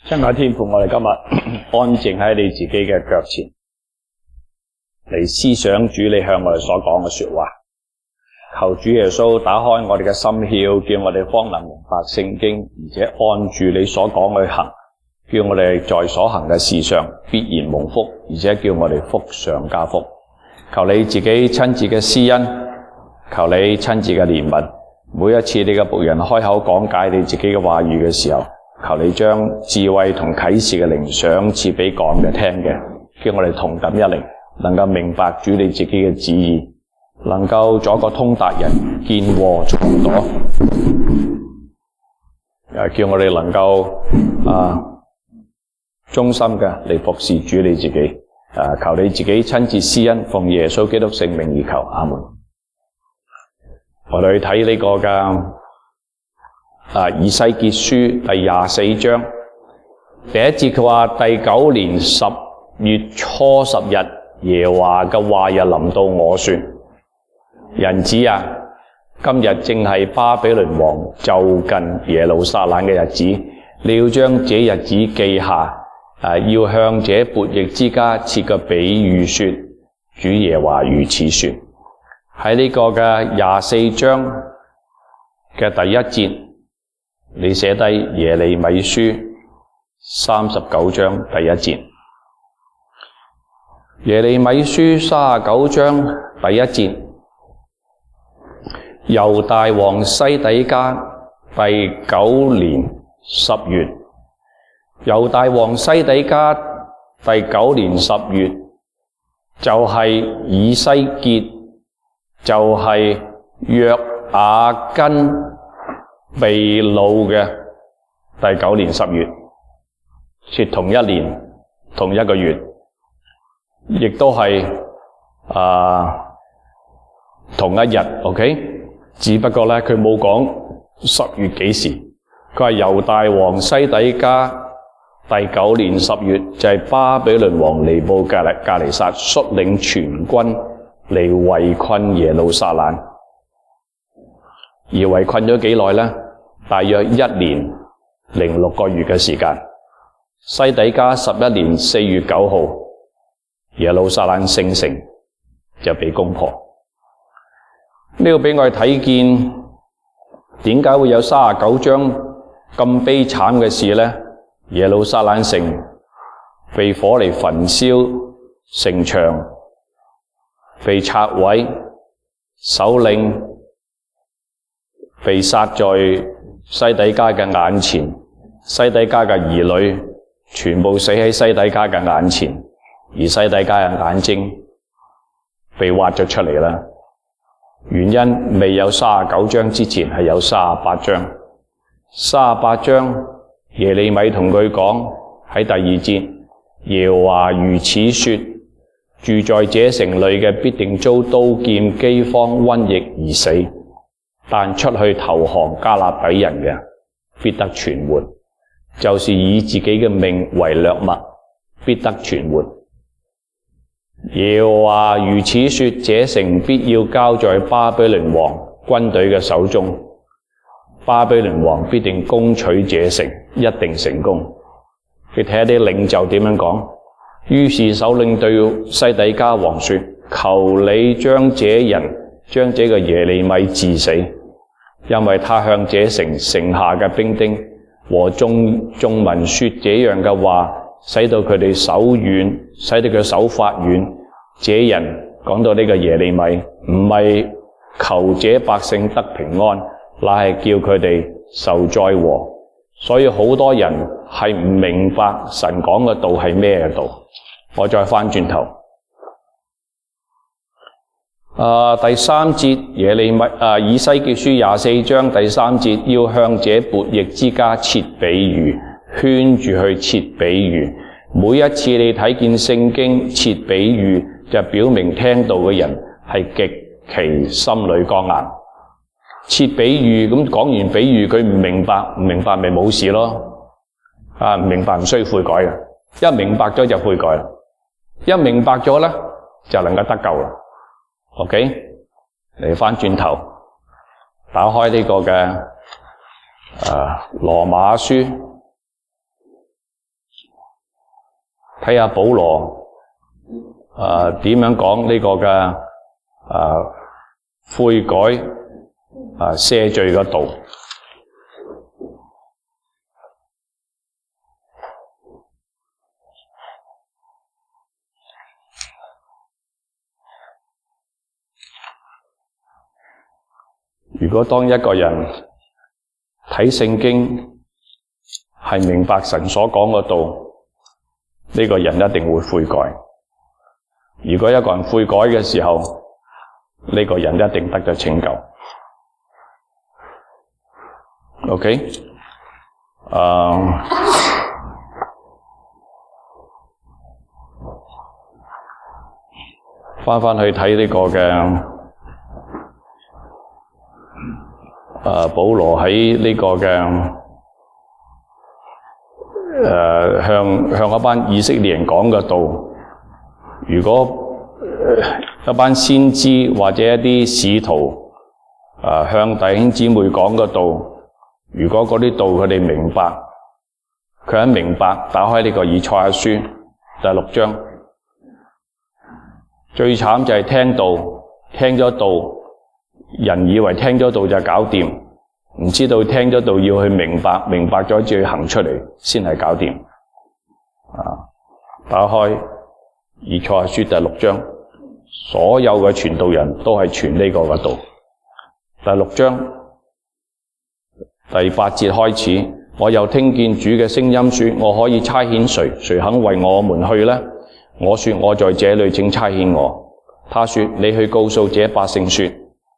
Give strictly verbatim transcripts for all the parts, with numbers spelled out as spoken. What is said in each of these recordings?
親愛天父，我哋今日安靜喺你自己嘅腳前嚟思想主你向我哋所講嘅說話，求主耶穌打開我哋嘅心竅，叫我哋方能明白聖經，而且按住你所講去行，叫我哋在所行嘅事上必然蒙福，而且叫我哋福上加福。求你自己親自嘅施恩，求你親自嘅憐憫，每一次你嘅僕人開口講解你自己嘅話語嘅時候，求你將智慧同啟示嘅靈賞賜俾講嘅聽嘅，叫我哋同感一靈，能夠明白主你自己嘅旨意，能夠做一個通達人，見禍藏躲，又叫我哋能夠啊忠心嘅嚟服侍主你自己。啊，求你自己親自施恩，奉耶穌基督聖名而求，阿門。我哋去睇呢個嘅啊以西結書第廿四章第一節，佢話第九年十月初十日，耶和華嘅話又臨到我說：人子啊，今日正係巴比倫王就近耶路撒冷嘅日子，你要將這日子記下。啊！要向這悖逆之家設個比喻說，主耶和華如此說。喺呢個嘅廿四章嘅第一節，你寫低耶利米書三十九章第一節。耶利米書三十九章第一節，猶大王西底家第九年十月。猶大王西底家第九年十月，就係、是、以西結，就係、是、約雅斤被擄嘅第九年十月，係同一年同一個月，亦都係啊同一日 ，OK？ 只不過咧，佢冇講十月幾時，佢係猶大王西底家。第九年十月，就係巴比倫王尼布甲尼撒率領全軍嚟圍困耶路撒冷，而圍困咗幾耐呢？大約一年零六個月嘅時間。西底家十一年四月九號，耶路撒冷聖城就被攻破。呢個俾我哋睇見，點解會有三十九章咁悲慘嘅事呢？耶路撒冷城被火嚟焚燒，城牆被拆毀，首領被殺在西底家嘅眼前，西底家嘅兒女全部死喺西底家嘅眼前，而西底家嘅眼睛被挖咗出嚟啦。原因未有三十九章之前係有三十八章，三十八章。耶利米同佢講喺第二節，耶和華如此說：住在這城裏嘅必定遭刀劍、饑荒、瘟疫而死，但出去投降加勒底人嘅必得存活，就是以自己嘅命為掠物，必得存活。耶和華如此說：這城必要交在巴比倫王軍隊嘅手中。巴比倫王必定攻取這城，一定成功。你睇下啲領袖點樣講。於是首領對西底家王說：求你將這人，將這個耶利米治死，因為他向這城城下嘅兵丁和眾眾民說這樣嘅話，使到佢哋手軟，使到佢手發軟。這人講到呢個耶利米，唔係求這百姓得平安，乃係叫佢哋受災禍，所以好多人係唔明白神講嘅道係咩道。我再翻轉頭，啊第三節耶利米啊以西結書廿四章第三節，要向這悖逆之家設比喻，圈住去設比喻。每一次你睇見聖經設比喻，就表明聽到嘅人係極其心裏剛硬。設比喻，咁講完比喻佢唔明白，唔明白咪冇事咯。啊，唔明白唔需要悔改嘅，一明白咗就悔改啦。一明白咗咧，就能夠得救啦。OK， 嚟翻轉頭，打開呢個嘅誒羅馬書睇下保羅誒點樣講呢個嘅誒悔改誒赦罪嘅道。如果當一個人睇聖經係明白神所講嘅道，呢個人一定會悔改。如果一個人悔改嘅時候，呢個人一定得咗拯救。OK， 誒，翻返去睇呢個嘅。誒、啊，保羅喺呢個嘅誒、呃、向向一班以色列人講嘅道，如果、呃、一班先知或者一啲使徒誒、呃、向弟兄姊妹講嘅道，如果嗰啲道佢哋明白，佢一明白打開呢個以賽亞書第六章，最慘就係聽道，聽咗道。人以為聽咗道就搞掂，唔知道聽咗道要去明白，明白咗就要行出嚟，先係搞掂。啊，打開以賽亞書第六章，所有嘅傳道人都係傳呢個嘅道。第六章第八節開始，我又聽見主嘅聲音說：我可以差遣誰？誰肯為我們去呢？我說：我在這裏，請差遣我。他說：你去告訴這百姓說。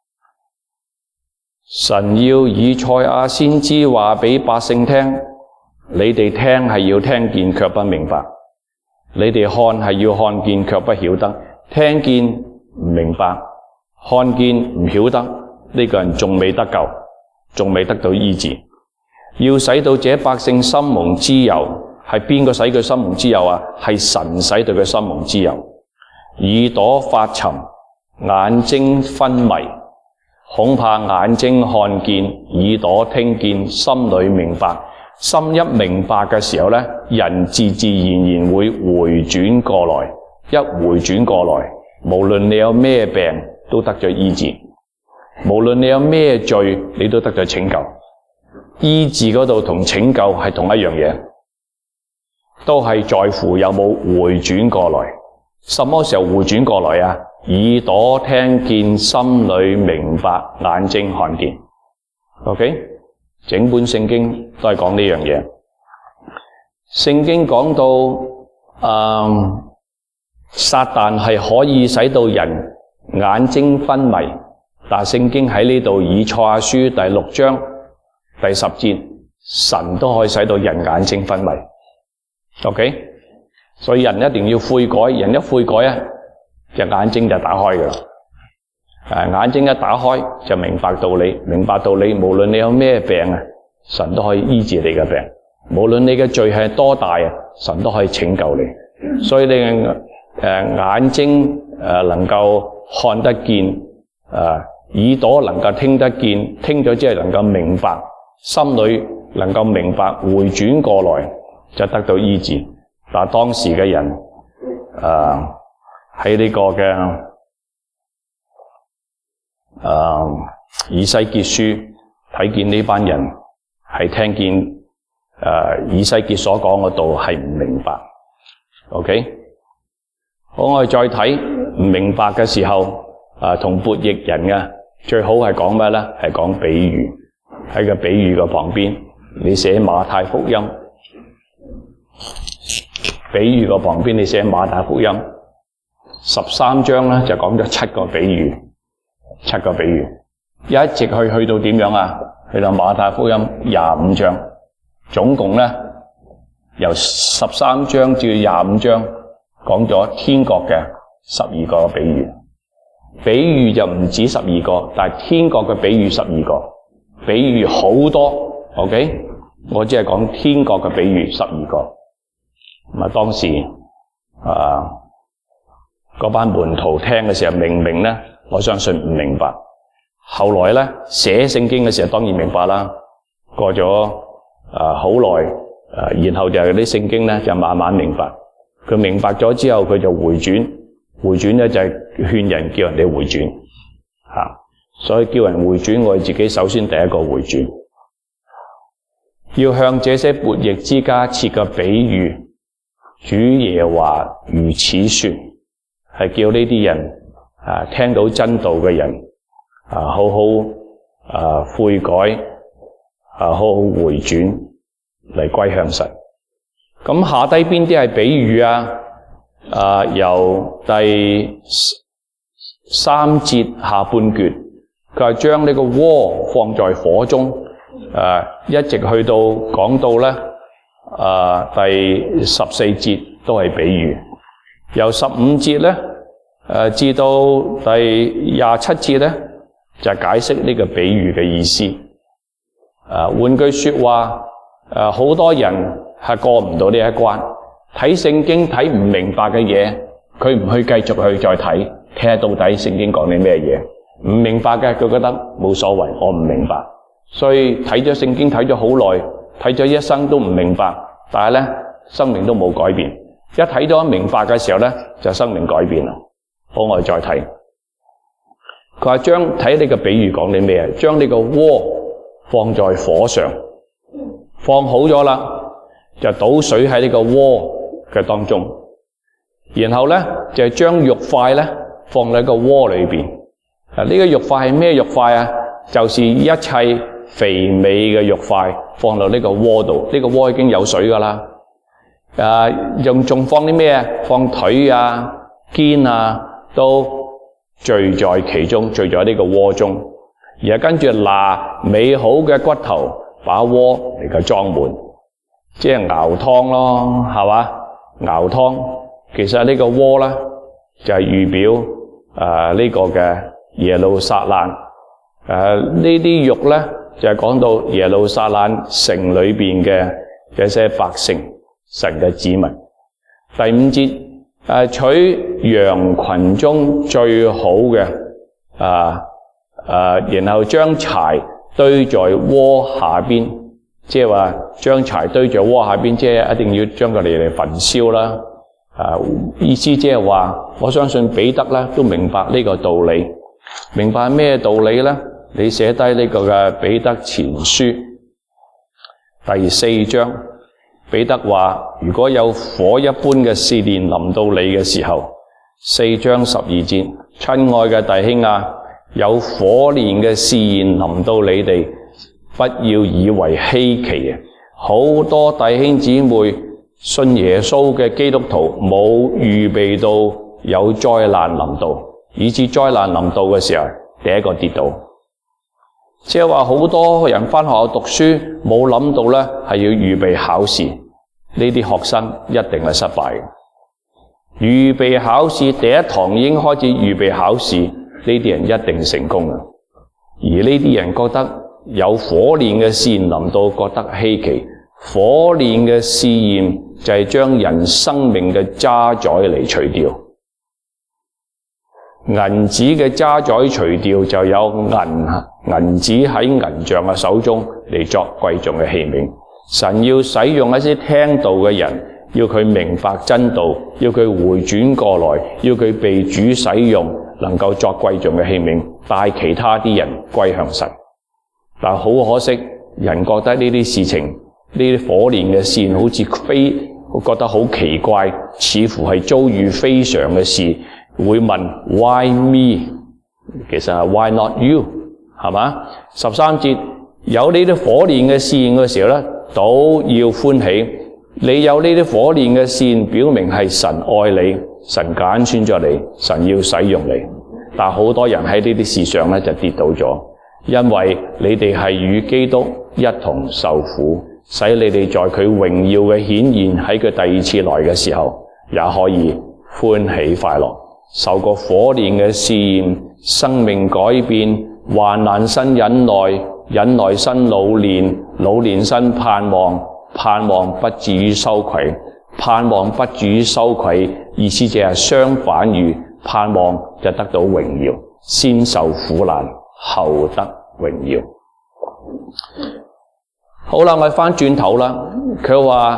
神要以賽亞先知話俾百姓聽，你哋聽係要聽見卻不明白，你哋看係要看見卻不曉得，聽見唔明白，看見唔曉得，呢個人仲未得救，仲未得到醫治。要使到這百姓心蒙脂油，係邊個使佢心蒙脂油啊？係神使到佢心蒙脂油，耳朵發沉，眼睛昏迷。恐怕眼睛看見，耳朵聽見，心裏明白。心一明白嘅時候呢，人自自然然會回轉過來。一回轉過來，無論你有咩病，都得咗醫治；無論你有咩罪，你都得咗拯救。醫治嗰度同拯救係同一樣嘢，都係在乎有冇回轉過來。什麼時候回轉過來啊？耳朵聽見，心裏明白，眼睛看見。OK， 整本聖經都係講呢樣嘢。聖經講到，嗯，撒旦係可以使到人眼睛昏迷，但係聖經喺呢度以賽亞書第六章第十節，神都可以使到人眼睛昏迷。OK， 所以人一定要悔改，人一悔改啊，隻眼睛就打開㗎喇。誒，眼睛一打開就明白道理，明白道理，無論你有咩病啊，神都可以醫治你嘅病。無論你嘅罪係多大啊，神都可以拯救你。所以你嘅誒眼睛誒能夠看得見，誒耳朵能夠聽得見，聽咗之後能夠明白，心裏能夠明白，回轉過來就得到醫治。但係當時嘅人誒喺呢個嘅誒以西結書睇見呢班人係聽見誒、呃、以西結所講嘅道係唔明白。OK， 好，我哋再睇唔明白嘅時候，啊同悖逆人嘅最好係講咩咧？係講比喻。喺個比喻嘅旁邊，你寫馬太福音。比喻嘅旁邊，你寫馬太福音十三章咧，就講咗七個比喻。七個比喻，一直去去到點樣啊？去到馬太福音廿五章，總共咧由十三章至廿五章講咗天國嘅十二個比喻。比喻就唔止十二個，但係天國嘅比喻十二個，比喻好多。OK， 我只係講天國嘅比喻十二個。咁啊，當時啊嗰班門徒聽嘅時候，明唔明咧？我相信唔明白。後來咧寫聖經嘅時候，當然明白啦。過咗啊好耐，啊然後就係啲聖經咧就慢慢明白。 佢明白咗之後，佢就回轉。回轉咧就係勸人叫人哋回轉吓，所以叫人回轉，我哋自己首先第一個回轉，要向這些悖逆之家設個比喻。主耶和華如此說，係叫呢啲人啊聽到真道嘅人啊好好啊悔改啊好好回轉嚟歸向神。咁下低邊啲係比喻啊？啊，由第三節下半橛，佢係將呢個鍋放在火中，啊，一直去到講到咧，啊，第十四節都係比喻。由十五節咧，誒至到第廿七節咧，就解釋呢個比喻嘅意思。啊，換句說話，誒好多人係過唔到呢一關。睇聖經睇唔明白嘅嘢，佢唔去繼續去再睇，睇下到底聖經講啲咩嘢。唔明白嘅，佢覺得冇所謂，我唔明白。所以睇咗聖經睇咗好耐，睇咗一生都唔明白，但係咧生命都冇改變。一睇到明白嘅時候咧，就生命改變啦。好，我哋再睇。佢話將睇呢個比喻講啲咩？將呢個鍋放在火上，放好咗啦，就倒水喺呢個鍋嘅當中，然後咧就係將肉塊咧放喺個鍋裏邊。啊，呢個肉塊係咩肉塊啊？就是一切肥美嘅肉塊放到呢個鍋度。呢個鍋已經有水噶啦。啊，仲仲放啲咩啊？放腿啊、肩啊，都聚在其中，聚在呢個鍋中。然後跟住拿美好嘅骨頭，把鍋嚟個裝滿，即係熬湯咯，係嘛？熬湯，其實呢個鍋咧就係預表誒呢個嘅耶路撒冷。誒呢啲肉咧就係講到耶路撒冷城裏邊嘅這些百姓，神嘅子民。第五節誒取羊群中最好嘅啊誒，然後將柴堆在鍋下邊。即係話將柴堆在鍋下邊，即係一定要將佢哋嚟焚燒啦。啊，意思即係話，我相信彼得咧都明白呢個道理。明白咩道理咧？你寫低呢個嘅彼得前書第四章，彼得話：如果有火一般嘅試煉臨到你嘅時候，四章十二節，親愛嘅弟兄啊，有火煉嘅試驗臨到你哋，不要以為稀奇啊！好多弟兄姊妹信耶穌嘅基督徒冇預備到有災難臨到，以致災難臨到嘅時候，第一個跌倒。即係話好多人返學校讀書冇諗到咧，係要預備考試，呢啲學生一定係失敗嘅。預備考試第一堂已經開始預備考試，呢啲人一定成功嘅。而呢啲人覺得有火煉嘅試驗臨到，覺得稀奇。火煉嘅試驗就係將人生命嘅渣滓嚟除掉，銀子嘅渣滓除掉，就有銀銀子喺銀匠嘅手中嚟作貴重嘅器皿。神要使用一啲聽道嘅人，要佢明白真道，要佢回轉過來，要佢被主使用，能夠作貴重嘅器皿，帶其他啲人歸向神。但好可惜，人覺得呢啲事情，呢啲火煉嘅事好似非，我覺得好奇怪，似乎係遭遇非常嘅事，會問 Why me？ 其實係 Why not you？ 係嘛？十三節有呢啲火煉嘅試驗嘅時候咧，都要歡喜。你有呢啲火煉嘅試驗，表明係神愛你，神揀選咗你，神要使用你。但好多人喺呢啲事上咧就跌倒咗。因為你哋係與基督一同受苦，使你哋在佢榮耀嘅顯現喺佢第二次來嘅時候，也可以歡喜快樂。受過火煉嘅試驗，生命改變，患難生忍耐，忍耐生老練，老練生盼望，盼望不至於羞愧，盼望不至於羞愧，意思就係相反於盼望就得到榮耀，先受苦難，後得榮耀。好啦，我哋翻轉頭啦。佢話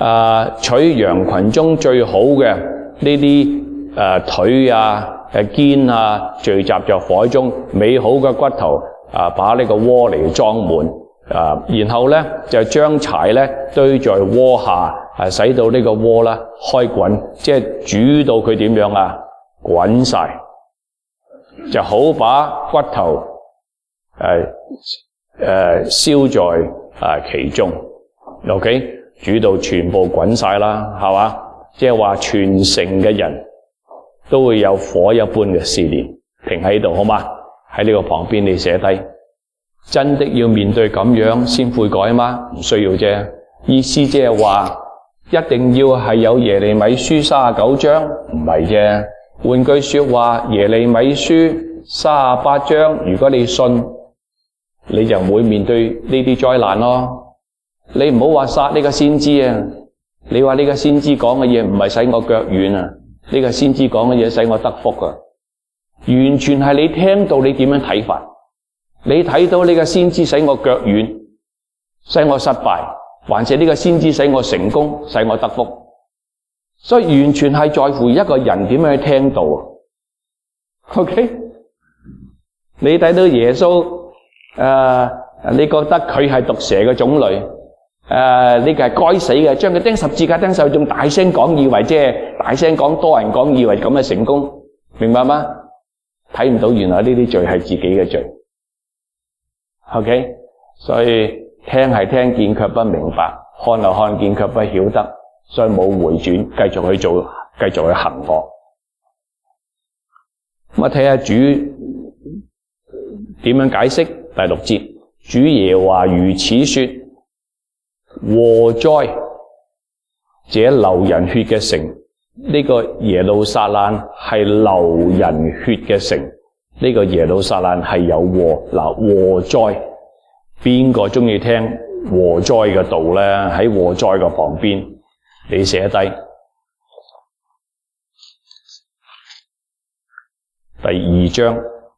啊取羊群中最好嘅呢啲誒腿啊、誒肩啊，聚集在火中，美好嘅骨頭啊，把呢個鍋嚟裝滿啊，然後咧就將柴咧堆在鍋下，啊，使到呢個鍋啦開滾，即係煮到佢點樣啊？滾晒，就好把骨頭誒誒燒在啊其中。OK， 煮到全部滾晒啦，係嘛？即係話全城嘅人都會有火一般嘅試煉，停喺度好嗎？喺呢個旁邊你寫低，真的要面對咁樣先悔改嗎？唔需要啫。意思即係話一定要係有耶利米書三十九章，唔係啫。換句說話，耶利米書三十八章，如果你信，你就唔會面對呢啲災難咯。你唔好話殺呢個先知啊！你話呢個先知講嘅嘢唔係使我腳軟啊，呢個先知講嘅嘢使我得福啊！完全係你聽到你點樣睇法，你睇到呢個先知使我腳軟，使我失敗，還是呢個先知使我成功，使我得福？所以完全係在乎一個人點樣去聽到啊。OK， 你睇到耶穌，誒、呃，你覺得佢係毒蛇嘅種類？誒、呃，呢、這個係該死嘅，將佢釘十字架釘上，仲大聲講，以為即係大聲講，多人講，以為咁嘅成功，明白嗎？睇唔到原來呢啲罪係自己嘅罪。OK， 所以聽係聽見卻不明白，看係看見卻不曉得，所以冇回轉，繼續去做，繼續去行惡。咁啊，睇下主點樣解釋第六節，主耶和華如此說：禍哉！這流人血嘅城，呢、這個耶路撒冷係流人血嘅城，呢、這個耶路撒冷係有禍。嗱，禍哉，邊個中意聽禍哉嘅道咧？喺禍哉嘅旁邊，你寫低第二章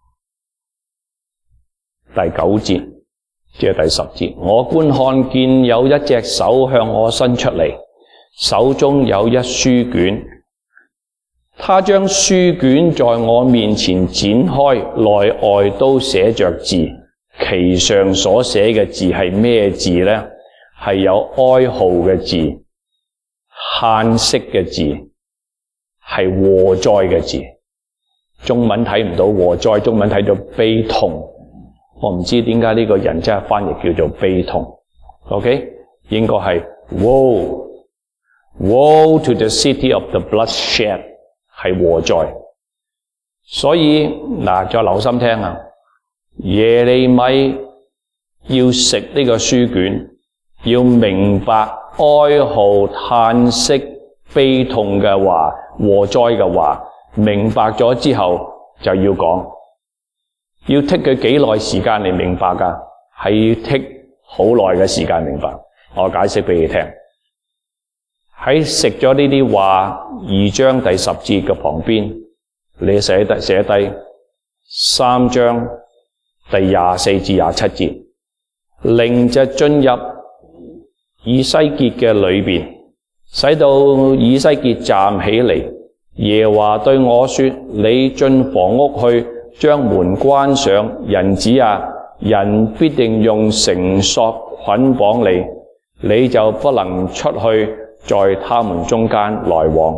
第九節，即係第十節。我觀看見有一隻手向我伸出嚟，手中有一書卷，他將書卷在我面前展開，內外都寫着字，其上所寫嘅字係咩字呢？係有哀號嘅字、嘆息嘅字，係禍哉嘅字。中文睇唔到禍哉，中文睇到悲痛。我唔知點解呢個人真係翻譯叫做悲痛。OK， 應該係 Woe Woe to the city of the bloodshed， 係禍哉。所以嗱，再留心聽啊，耶利米要食呢個書卷，要明白哀號、嘆息、悲痛嘅話，禍哉嘅話，明白咗之後就要講，要剔佢幾耐時間嚟明白噶？係要剔好耐嘅時間明白。我解釋俾你聽。喺食咗呢啲話，二章第十節嘅旁邊，你寫低寫低三章第廿四至廿七節，靈就進入以西結嘅裏邊，使到以西結站起嚟。耶和華對我說：你進房屋去，將門關上。人子啊，人必定用繩索捆綁你，你就不能出去，在他們中間來往。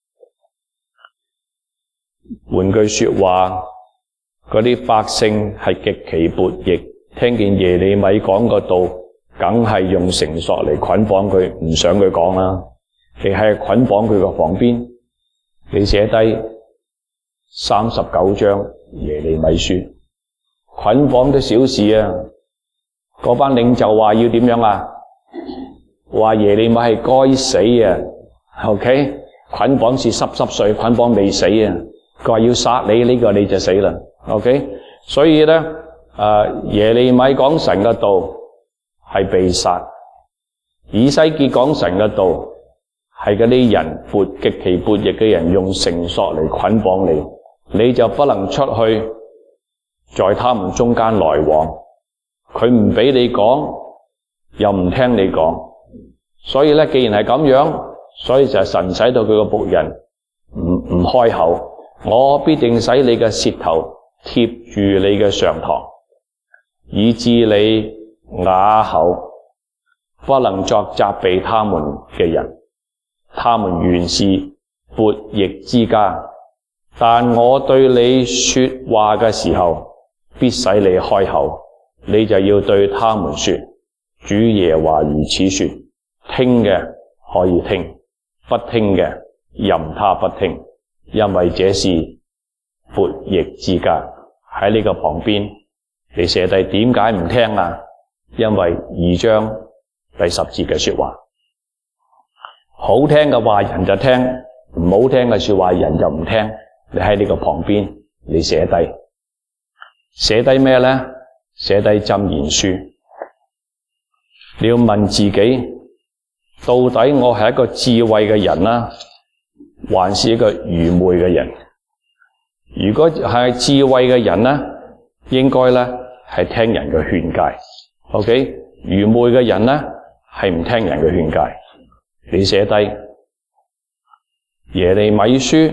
換句說話，嗰啲百姓係極其悖逆，聽見耶利米講個道，梗係用繩索嚟捆綁佢，唔想佢講啦。你係捆綁佢個旁邊，你寫低三十九章耶利米書，捆綁都小事啊！嗰班領袖話要點樣啊？話耶利米係該死啊 ！OK， 捆綁是濕濕碎，捆綁未死啊！佢話要殺你，呢、這個你就死啦。OK， 所以咧，誒耶利米講神嘅道係被殺，以西結講神嘅道係嗰啲人悖極其悖逆嘅人用繩索嚟捆綁你，你就不能出去，在他們中間來往。佢唔俾你講，又唔聽你講。 所以咧，既然係咁樣，所以就係神使到佢個僕人唔唔開口，我必定使你嘅舌頭貼住你嘅上膛，以致你啞口，不能作責備他們嘅人。他們原是悖逆之家，但我對你說話嘅時候，必使你開口，你就要對他們說：主耶和華如此說。聽嘅可以聽，不聽嘅任他不聽，因為這是悖逆之家。喺呢個旁邊，你寫低點解唔聽啊？因為二章第十節嘅說話，好聽嘅話人就聽，唔好聽嘅說話人就唔聽。你喺呢個旁邊，你寫低，寫低咩呢？寫低箴言書。你要問自己，到底我係一個智慧嘅人啦，還是一個愚昧嘅人？如果係智慧嘅人呢，應該呢係聽人嘅勸誡。OK， 愚昧嘅人呢係唔聽人嘅勸誡。你寫低耶利米書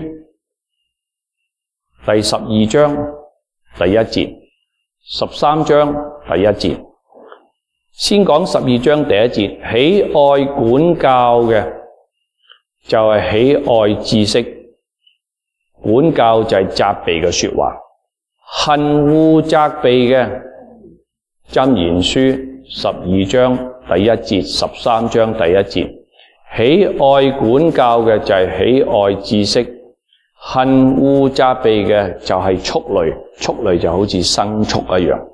第十二章第一節，十三章第一節。先講十二章第一節，喜愛管教嘅就係喜愛知識，管教就係責備嘅說話，恨惡責備嘅，箴言書十二章第一節，十三章第一節，喜愛管教嘅就係喜愛知識，恨惡責備嘅就係畜類，畜類就好似牲畜一樣。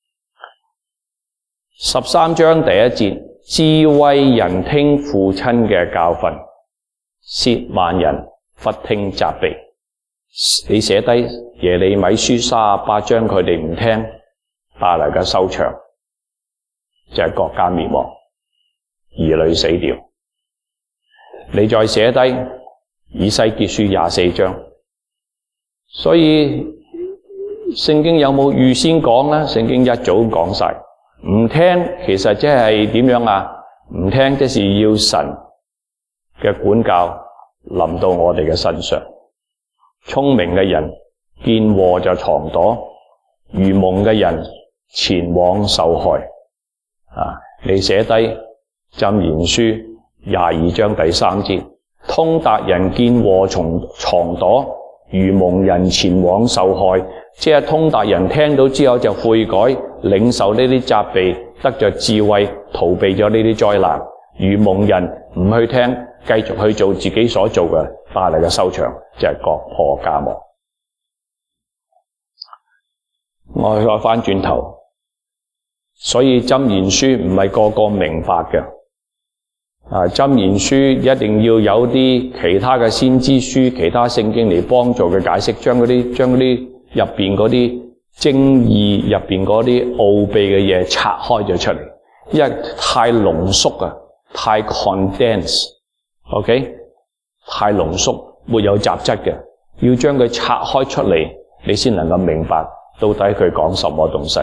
十三章第一節，智慧人聽父親嘅教訓，褻慢人不聽責備。你寫低耶利米書三十八章，佢哋唔聽帶嚟嘅收場就係國家滅亡，兒女死掉。你再寫低以西結書廿四章。所以聖經有冇預先講呢？聖經一早講晒。唔聽其實即係點樣啊？唔聽即是要神嘅管教臨到我哋嘅身上。聰明嘅人見禍就藏躲，愚蒙嘅人前往受害。啊，你寫低箴言書廿二章第三節，通達人見禍從藏躲，愚蒙人前往受害。即係通達人聽到之後就悔改，領受呢啲責備，得着智慧，逃避咗呢啲災難。愚蒙人唔去聽，繼續去做自己所做嘅，帶嚟嘅收場就係國破家亡。我再翻轉頭，所以箴言書唔係個個明白嘅。啊，箴言書一定要有啲其他嘅先知書、其他聖經嚟幫助嘅解釋，將嗰啲將嗰啲入邊嗰啲精義、入邊嗰啲奧秘嘅嘢拆開咗出嚟，因為太濃縮啊，太 condense，OK， 太濃縮，沒有雜質嘅，要將佢拆開出嚟，你先能夠明白到底佢講什麼東西。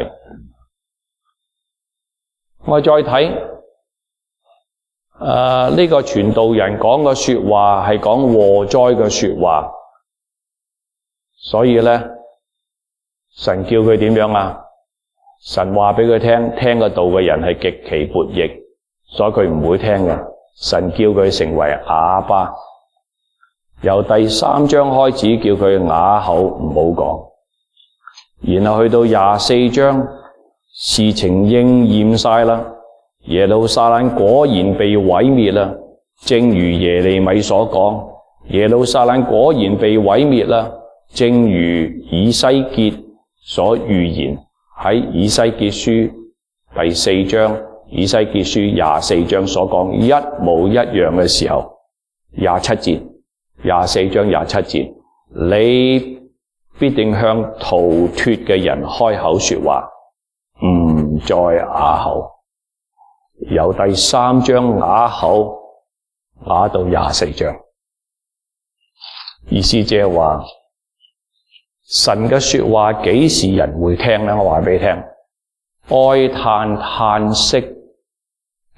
我再睇誒呢個傳道人講嘅說話係講禍災嘅說話，所以咧。神叫佢點樣啊？神話俾佢聽，聽個道嘅人係極其悖逆，所以佢唔會聽嘅。神叫佢成為啞巴，由第三章開始叫佢啞口唔好講，然後去到廿四章，事情應驗晒啦，耶路撒冷果然被毀滅啦，正如耶利米所講，耶路撒冷果然被毀滅啦，正如以西結所預言喺以西結書第四章、以西結書廿四章所講一模一樣嘅時候，廿七節、廿四章廿七節，你必定向逃脫嘅人開口說話，唔再啞口。由第三章啞口啞到廿四章，意思即係話。神嘅說話幾時人會聽呢？我話俾你聽，哀嘆嘆息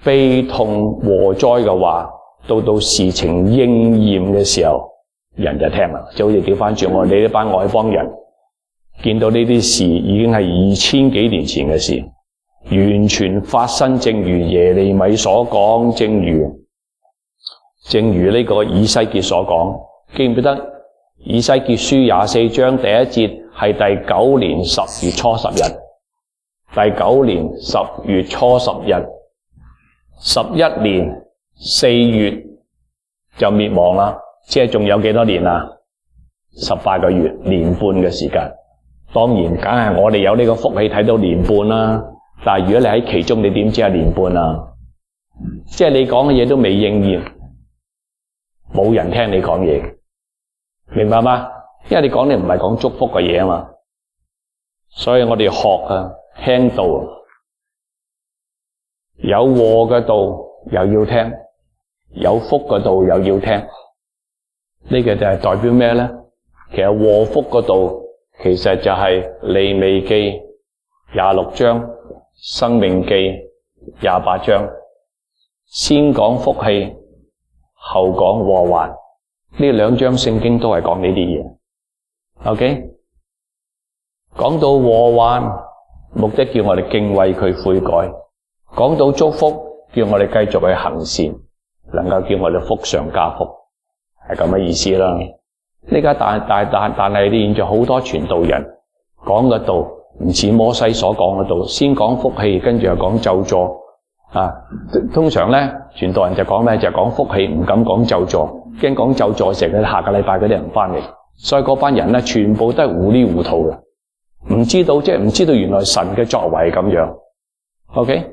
悲痛禍災嘅話，到到事情應驗嘅時候，人就聽啦。就好似調翻轉我哋呢班外邦人，見到呢啲事已經係二千幾年前嘅事，完全發生，正如耶利米所講，正如正如呢個以西結所講。記唔記得以西結書廿四章第一節係第九年十月初十日？第九年十月初十日，十一年四月就滅亡啦。即係仲有幾多年啊？十八個月，年半嘅時間。當然，梗係我哋有呢個福氣睇到年半啦。但係如果你喺其中，你點知係年半啊？即係你講嘅嘢都未應驗，冇人聽你講嘢，明白嗎？因為你講你唔係講祝福嘅嘢啊嘛。所以我哋學啊，聽道，有禍嘅道又要聽，有福嘅道又要聽。呢個就係代表咩咧？其實禍福嘅道其實就係利未記廿六章、申命記廿八章，先講福氣，後講禍患。呢兩章聖經都係講呢啲嘢。OK， 講到禍患，目的叫我哋敬畏佢悔改；講到祝福，叫我哋繼續去行善，能夠叫我哋福上加福，係咁嘅意思啦。呢家但但但但係你現在好多傳道人講嘅道唔似摩西所講嘅道，先講福氣，跟住又講咒詛啊。通常咧傳道人就講咩？就係講福氣，唔敢講咒詛，驚講咒詛成日下個禮拜嗰啲人翻嚟，所以嗰班人咧全部都係糊裡糊塗嘅，唔知道即係唔知道原來神嘅作為係咁樣。OK，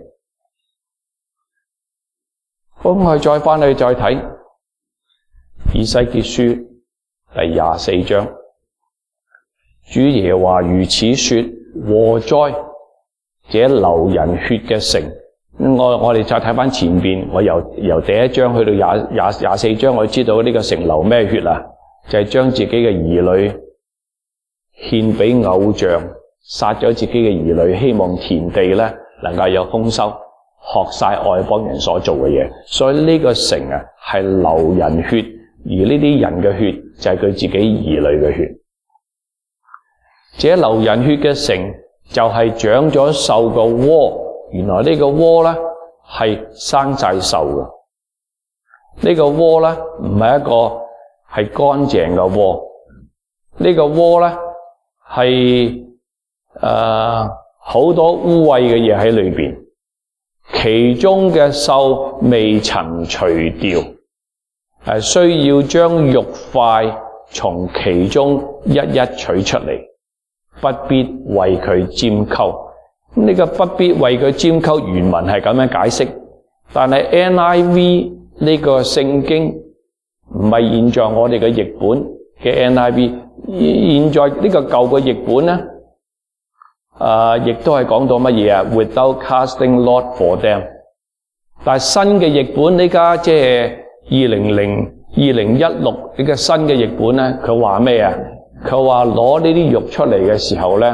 咁我哋再翻去再睇以西結書第廿四章，主耶和華如此說：禍哉！這流人血嘅城。我我哋再睇翻前邊，我由由第一章去到廿廿廿四章，我知道呢個城流咩血啊？就係、是、將自己嘅兒女獻俾偶像，殺咗自己嘅兒女，希望田地咧能夠有豐收，學晒外邦人所做嘅嘢。所以呢個城啊係流人血，而呢啲人嘅血就係佢自己兒女嘅血。這流人血嘅城就係長咗銹嘅窩。原來呢個窩咧係生晒銹嘅。呢個窩咧唔係一個係乾淨嘅窩。呢個窩咧係誒好多污穢嘅嘢喺裏邊，其中嘅銹未曾除掉，係需要將肉塊從其中一一取出嚟，不必為佢拈鬮。呢個不必為佢拈鬮，原文係咁樣解釋，但係 N I V 呢個聖經唔係現在我哋嘅譯本嘅 N I V， 現在呢個舊嘅譯本咧，啊，亦都係講到乜嘢啊 ？Without casting lot for them。但係新嘅譯本呢家即係二零零二零一六呢個新嘅譯本咧，佢話咩啊？佢話攞呢啲肉出嚟嘅時候咧。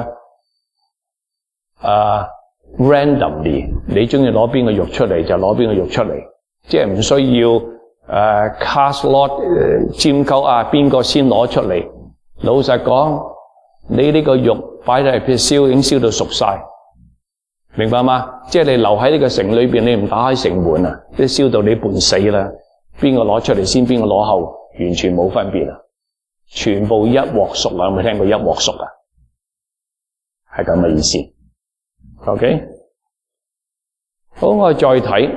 啊、uh, ，randomly， 你中意攞邊個肉出嚟就攞邊個肉出嚟，即係唔需要誒、uh, cast lot 拈鬮啊，邊個先攞出嚟？老實講，你呢個肉擺喺入邊燒，已經燒到熟晒，明白嗎？即係你留喺呢個城裏邊，你唔打開城門啊，都燒到你半死啦。邊個攞出嚟先，邊個攞後，完全冇分別啊！全部一鑊熟啊！有冇聽過一鑊熟啊？係咁嘅意思。OK， 好，我哋再睇，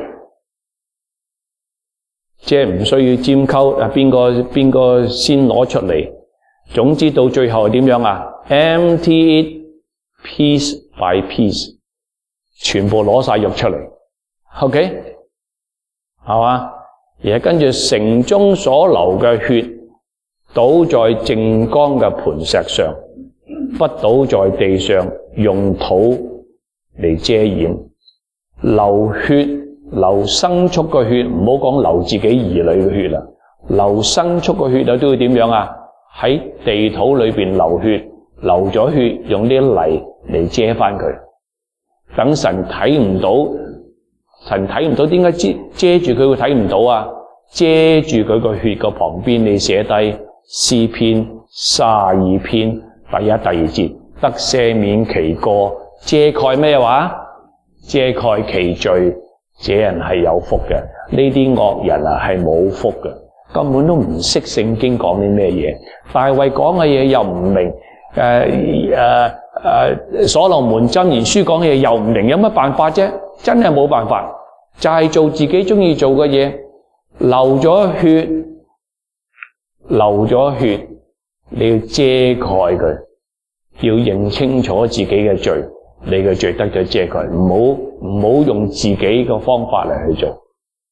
即係唔需要拈鬮啊，邊個邊個先攞出嚟？總之到最後係點樣啊 ？Empty it piece by piece， 全部攞晒肉出嚟。OK， 係嘛？而係跟住城中所流嘅血，倒在淨光嘅磐石上，不倒在地上，用土嚟遮掩。流血流牲畜嘅血，唔好講流自己兒女嘅血啦，流牲畜嘅血啊都要點樣啊？喺地土裏邊流血，流咗血，用啲泥嚟遮翻佢，等神睇唔到神睇唔到，點解遮遮住佢會睇唔到啊？遮住佢個血個旁邊，你寫低詩篇三十二篇第一、第二節，得赦免其過，遮蓋咩話？遮蓋其罪，這人係有福嘅。呢啲惡人啊係冇福嘅，根本都唔識聖經講啲咩嘢。大衛講嘅嘢又唔明，誒誒誒，所羅門箴言書講嘅嘢又唔明，有乜辦法啫？真係冇辦法，就係、是、做自己中意做嘅嘢，流咗血，流咗血，你要遮蓋佢，要認清楚自己嘅罪，你嘅罪得咗遮蓋，唔好唔好用自己嘅方法嚟去做。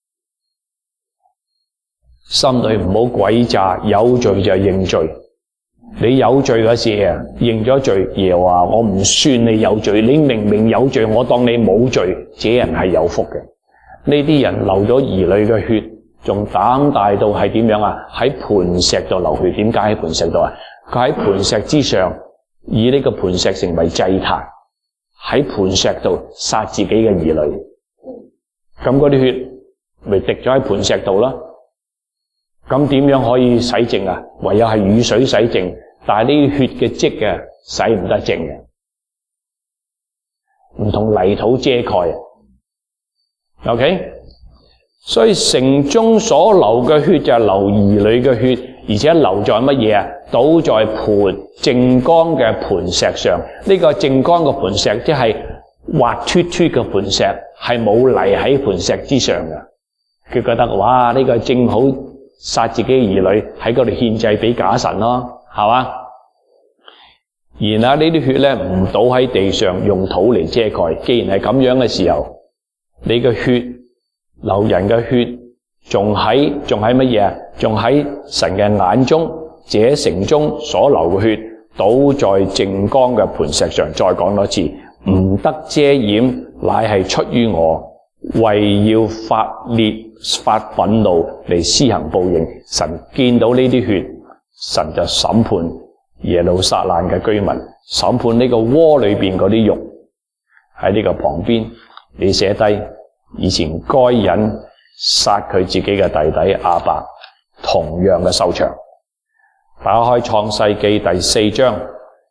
心裏唔好詭詐，有罪就認罪。你有罪嗰時啊，認咗罪，耶和華我唔算你有罪，你明明有罪，我當你冇罪，這人係有福嘅。呢啲人流咗兒女嘅血，仲膽大到係點樣啊？喺磐石度流血，點解喺磐石度啊？佢喺磐石之上，以呢個磐石成為祭壇，喺磐石度殺自己嘅兒女，咁嗰啲血咪滴咗喺磐石度啦。咁點樣可以洗淨啊？唯有係雨水洗淨，但係呢啲血嘅跡啊，洗唔得淨嘅，唔同泥土遮蓋。OK， 所以城中所流嘅血就係流兒女嘅血，而且流在乜嘢啊？倒在磐淨光嘅磐石上。呢個淨光嘅磐石即係滑脫脫嘅磐石，係冇泥喺磐石之上嘅。佢覺得哇，呢個正好殺自己兒女喺嗰度獻祭俾假神咯，係嘛？然後呢啲血咧唔倒喺地上，用土嚟遮蓋。既然係咁樣嘅時候，你嘅血流人嘅血，仲喺仲喺乜嘢啊？仲喺神嘅眼中，這城中所流嘅血，倒在淨光嘅磐石上。再講多次，唔得遮掩，乃係出於我，為要發烈發憤怒嚟施行報應。神見到呢啲血，神就審判耶路撒冷嘅居民，審判呢個窩裏邊嗰啲肉。喺呢個旁邊，你寫低以前該隱殺佢自己嘅弟弟亞伯同樣嘅收場。打開創世記第四章。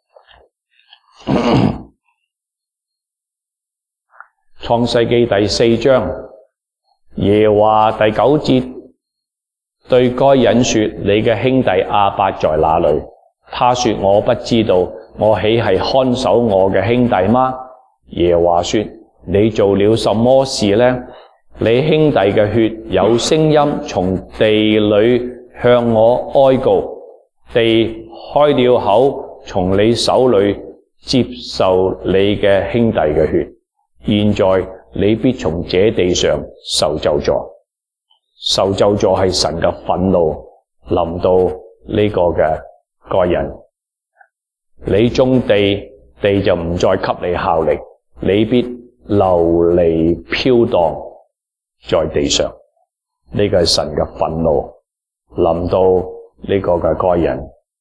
創世記第四章，耶和華第九節對該隱說：你嘅兄弟亞伯在哪裏？他說：我不知道，我豈係看守我嘅兄弟嗎？耶和華說：你做了什麼事呢？你兄弟嘅血有聲音從地裏向我哀告，地開了口，從你手裏接受你嘅兄弟嘅血。現在你必從這地上受咒詛。受咒詛係神嘅憤怒臨到呢個嘅該人。你種地，地就唔再給你效力，你必流離飄蕩在地上。呢個係神嘅憤怒臨到呢個嘅該人。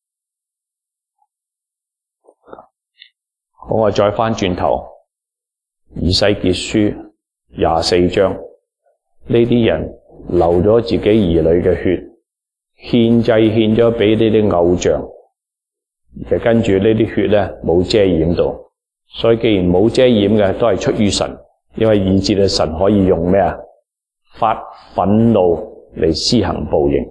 好，我再翻轉頭。以西結書廿四章，呢啲人流咗自己兒女嘅血，獻祭獻咗俾呢啲偶像，就跟住呢啲血咧冇遮掩到。所以既然冇遮掩嘅，都係出於神，因為以致嘅神可以用咩啊？發憤怒嚟施行報應。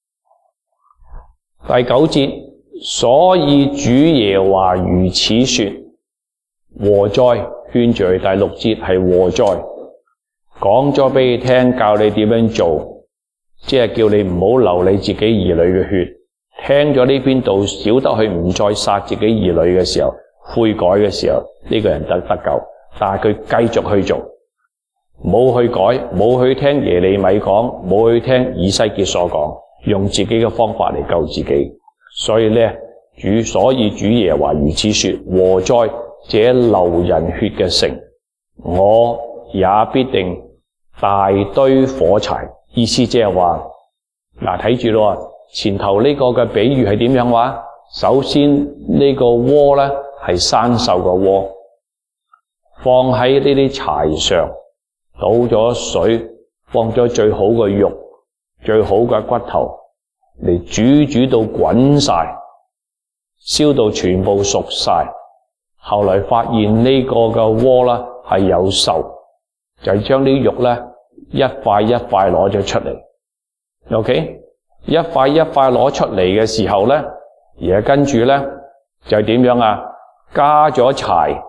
第九節，所以主耶和華如此說：禍哉！圈住第六節係禍哉，講咗俾你聽，教你點樣做，即係叫你唔好流你自己兒女嘅血。聽咗呢篇道，曉得佢唔再殺自己兒女嘅時候，悔改嘅時候，呢個人得得救。但係佢繼續去做，冇去改，冇去聽耶利米講，冇去聽以西結所講，用自己嘅方法嚟救自己。所以咧，主所以主耶和華如此說：禍哉！這流人血嘅城，我也必定大堆火柴。意思即係話，嗱睇住咯，前頭呢個嘅比喻係點樣話？首先呢個鍋咧係生鏽嘅鍋，放喺呢啲柴上， 倒咗水，放咗最好嘅肉、最好嘅骨頭嚟煮煮到滾晒，燒到全部熟晒。後來發現呢個嘅鍋啦係有鏽，就係將啲肉咧一塊一塊攞咗出嚟。OK， 一塊一塊攞出嚟嘅時候咧，而跟住咧就點樣啊？加咗柴，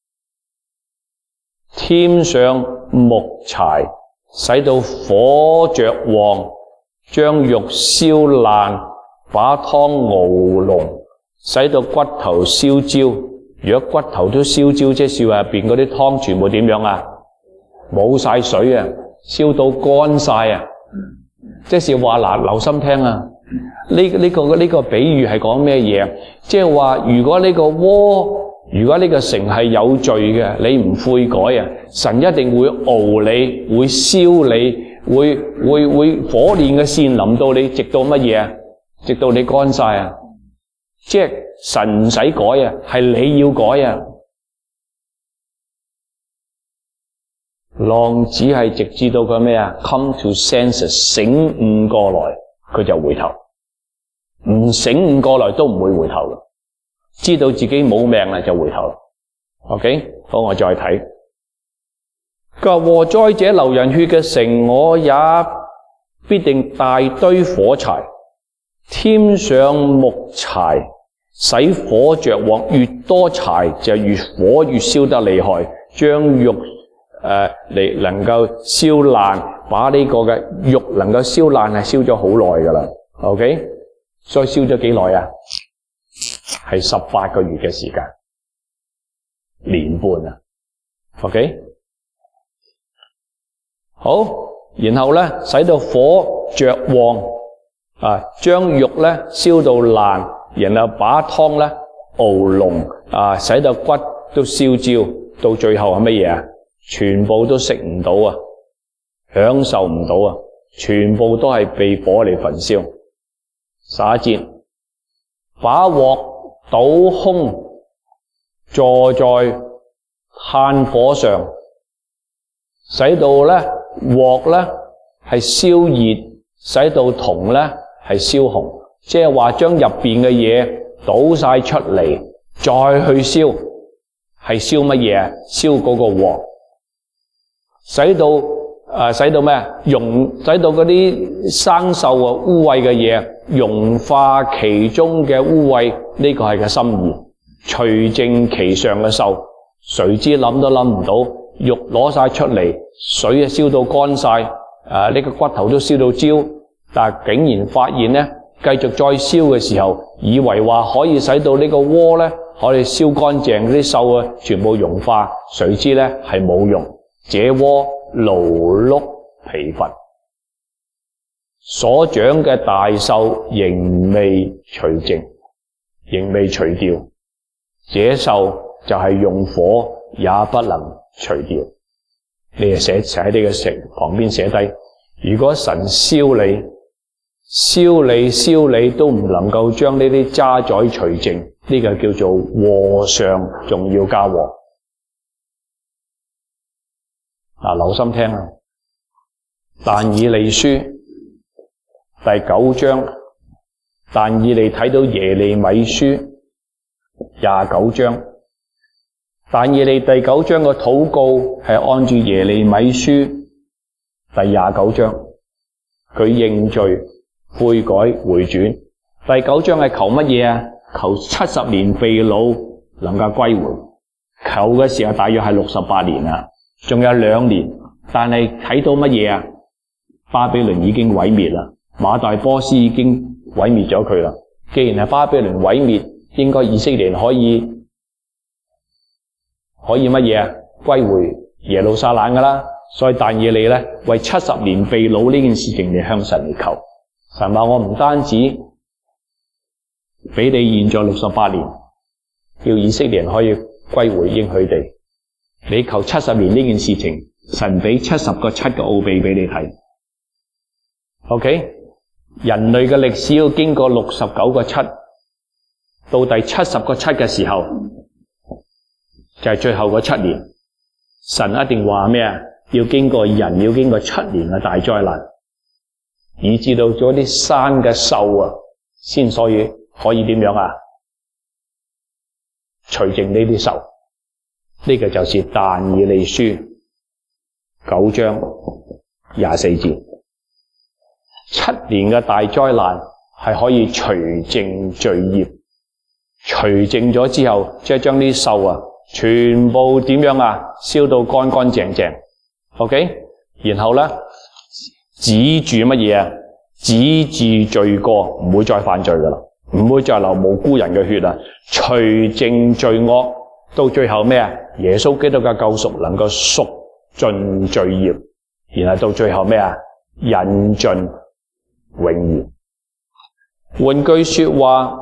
添上木柴，使到火着旺，將肉燒爛，把湯熬濃，使到骨頭燒焦。如果骨頭都燒焦，即係話入邊嗰啲湯全部點樣啊？冇晒水啊，燒到乾晒啊！即係話嗱，留心聽啊！呢、呢、呢個呢、呢個比喻係講咩嘢？即係話如果呢個鍋，如果呢個城係有罪嘅，你唔悔改啊，神一定會熬你，會燒你，會會會火煉嘅線臨到你，直到乜嘢啊？直到你乾晒啊！即係神唔使改啊，係你要改啊！浪子係直至到佢咩啊 ？Come to senses， 醒悟過來，佢就回頭；唔醒悟過來都唔會回頭嘅。知道自己冇命啦，就回頭啦。OK， 好，我再睇。佢話禍哉這流人血嘅城，我也必定大堆火柴，添上木柴，使火着旺。越多柴就越火越燒得厲害，將肉誒嚟、呃、能夠燒爛，把呢個嘅肉能夠燒爛係燒咗好耐噶啦。OK， 所以燒咗幾耐啊？係十八個月嘅時間，年半啊。OK， 好，然後咧使到火着旺啊，將肉咧燒到爛，然後把湯咧熬濃啊，使到骨都燒焦，到最後係乜嘢啊？全部都食唔到啊，享受唔到啊，全部都係被火嚟焚燒。十一節，把鑊倒空，坐在炭火上，使到咧鑊咧係燒熱，使到銅咧係燒紅，即係話將入邊嘅嘢倒晒出嚟，再去燒，係燒乜嘢啊？燒嗰個鑊，使到誒、呃，使到咩啊？溶，使到嗰啲生鏽啊、污穢嘅嘢溶化其中嘅污穢，呢、這個係個心意，除淨其上嘅鏽。誰知諗都諗唔到，肉攞晒出嚟，水啊燒到乾晒，誒、呃、呢、這個骨頭都燒到焦，但係竟然發現咧，繼續再燒嘅時候，以為話可以使到呢個鍋咧可以燒乾淨，嗰啲鏽啊全部溶化，誰知咧係冇用，這鍋勞碌疲乏，所長嘅大鏽仍未除淨，仍未除掉，這鏽就係用火也不能除掉。你就寫寫喺呢個城旁邊寫低，如果神燒你、燒你、燒你都唔能夠將呢啲渣滓除淨，呢、這個叫做禍上仲要加禍。嗱、啊，留心聽啊！但以理書第九章，但以理睇到耶利米書廿九章，但以理第九章嘅禱告係按住耶利米書第廿九章，佢認罪悔改回轉。第九章係求乜嘢啊？求七十年被擄能夠歸回，求嘅時候大約係六十八年啦，仲有兩年，但係睇到乜嘢啊？巴比倫已經毀滅啦，馬代波斯已經毀滅咗佢啦。既然係巴比倫毀滅，應該以色列可以可以乜嘢啊？歸回耶路撒冷噶啦。所以但以理咧為七十年被擄呢件事情嚟向神嚟求。神話我唔單止俾你現在六十八年，叫以色列人可以歸回應許地，你求七十年呢件事情，神俾七十個七嘅奧秘俾你睇。OK， 人類嘅歷史要經過六十九個七，到第七十個七嘅時候，就係最後嗰七年，神一定話咩啊？ 要經過人要經過七年嘅大災難，以至到咗啲山嘅獸啊，先所以可以點樣啊？除淨呢啲獸。呢、這個就是但以理書九章廿四節。七年嘅大災難係可以除淨罪孽，除淨咗之後，即係將啲獸啊全部點樣啊？燒到乾乾淨淨。OK， 然後咧止住乜嘢啊？止住罪過，唔會再犯罪噶啦，唔會再流無辜人嘅血啊！除淨罪惡，到最後咩啊？耶穌基督嘅救贖能夠贖盡罪孽，然後到最後咩啊？引進永遠。換句說話，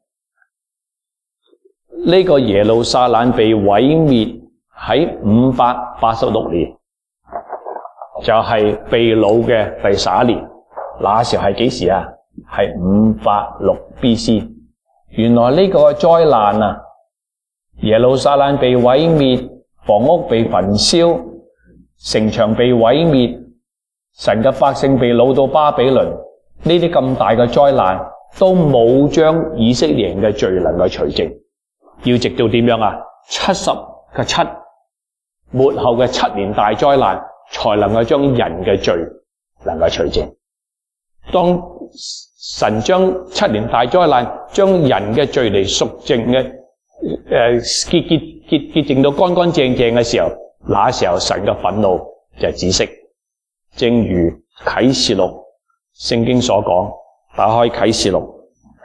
呢、這個耶路撒冷被毀滅喺五百八十六年，就係被擄嘅第十一年。那時候係幾時啊？係五百六 B C。原來呢個災難啊，耶路撒冷被毀滅，房屋被焚燒，城牆被毀滅，神嘅百姓被擄到巴比倫，呢啲咁大嘅災難都冇將以色列人嘅罪能夠除淨，要直到點樣啊？七十嘅七末後嘅七年大災難，才能夠將人嘅罪能夠除淨。當神將七年大災難將人嘅罪嚟贖淨嘅誒潔潔潔潔淨到乾乾淨淨嘅時候，那時候神嘅憤怒就係止息。正如啟示錄聖經所講，打開啟示錄，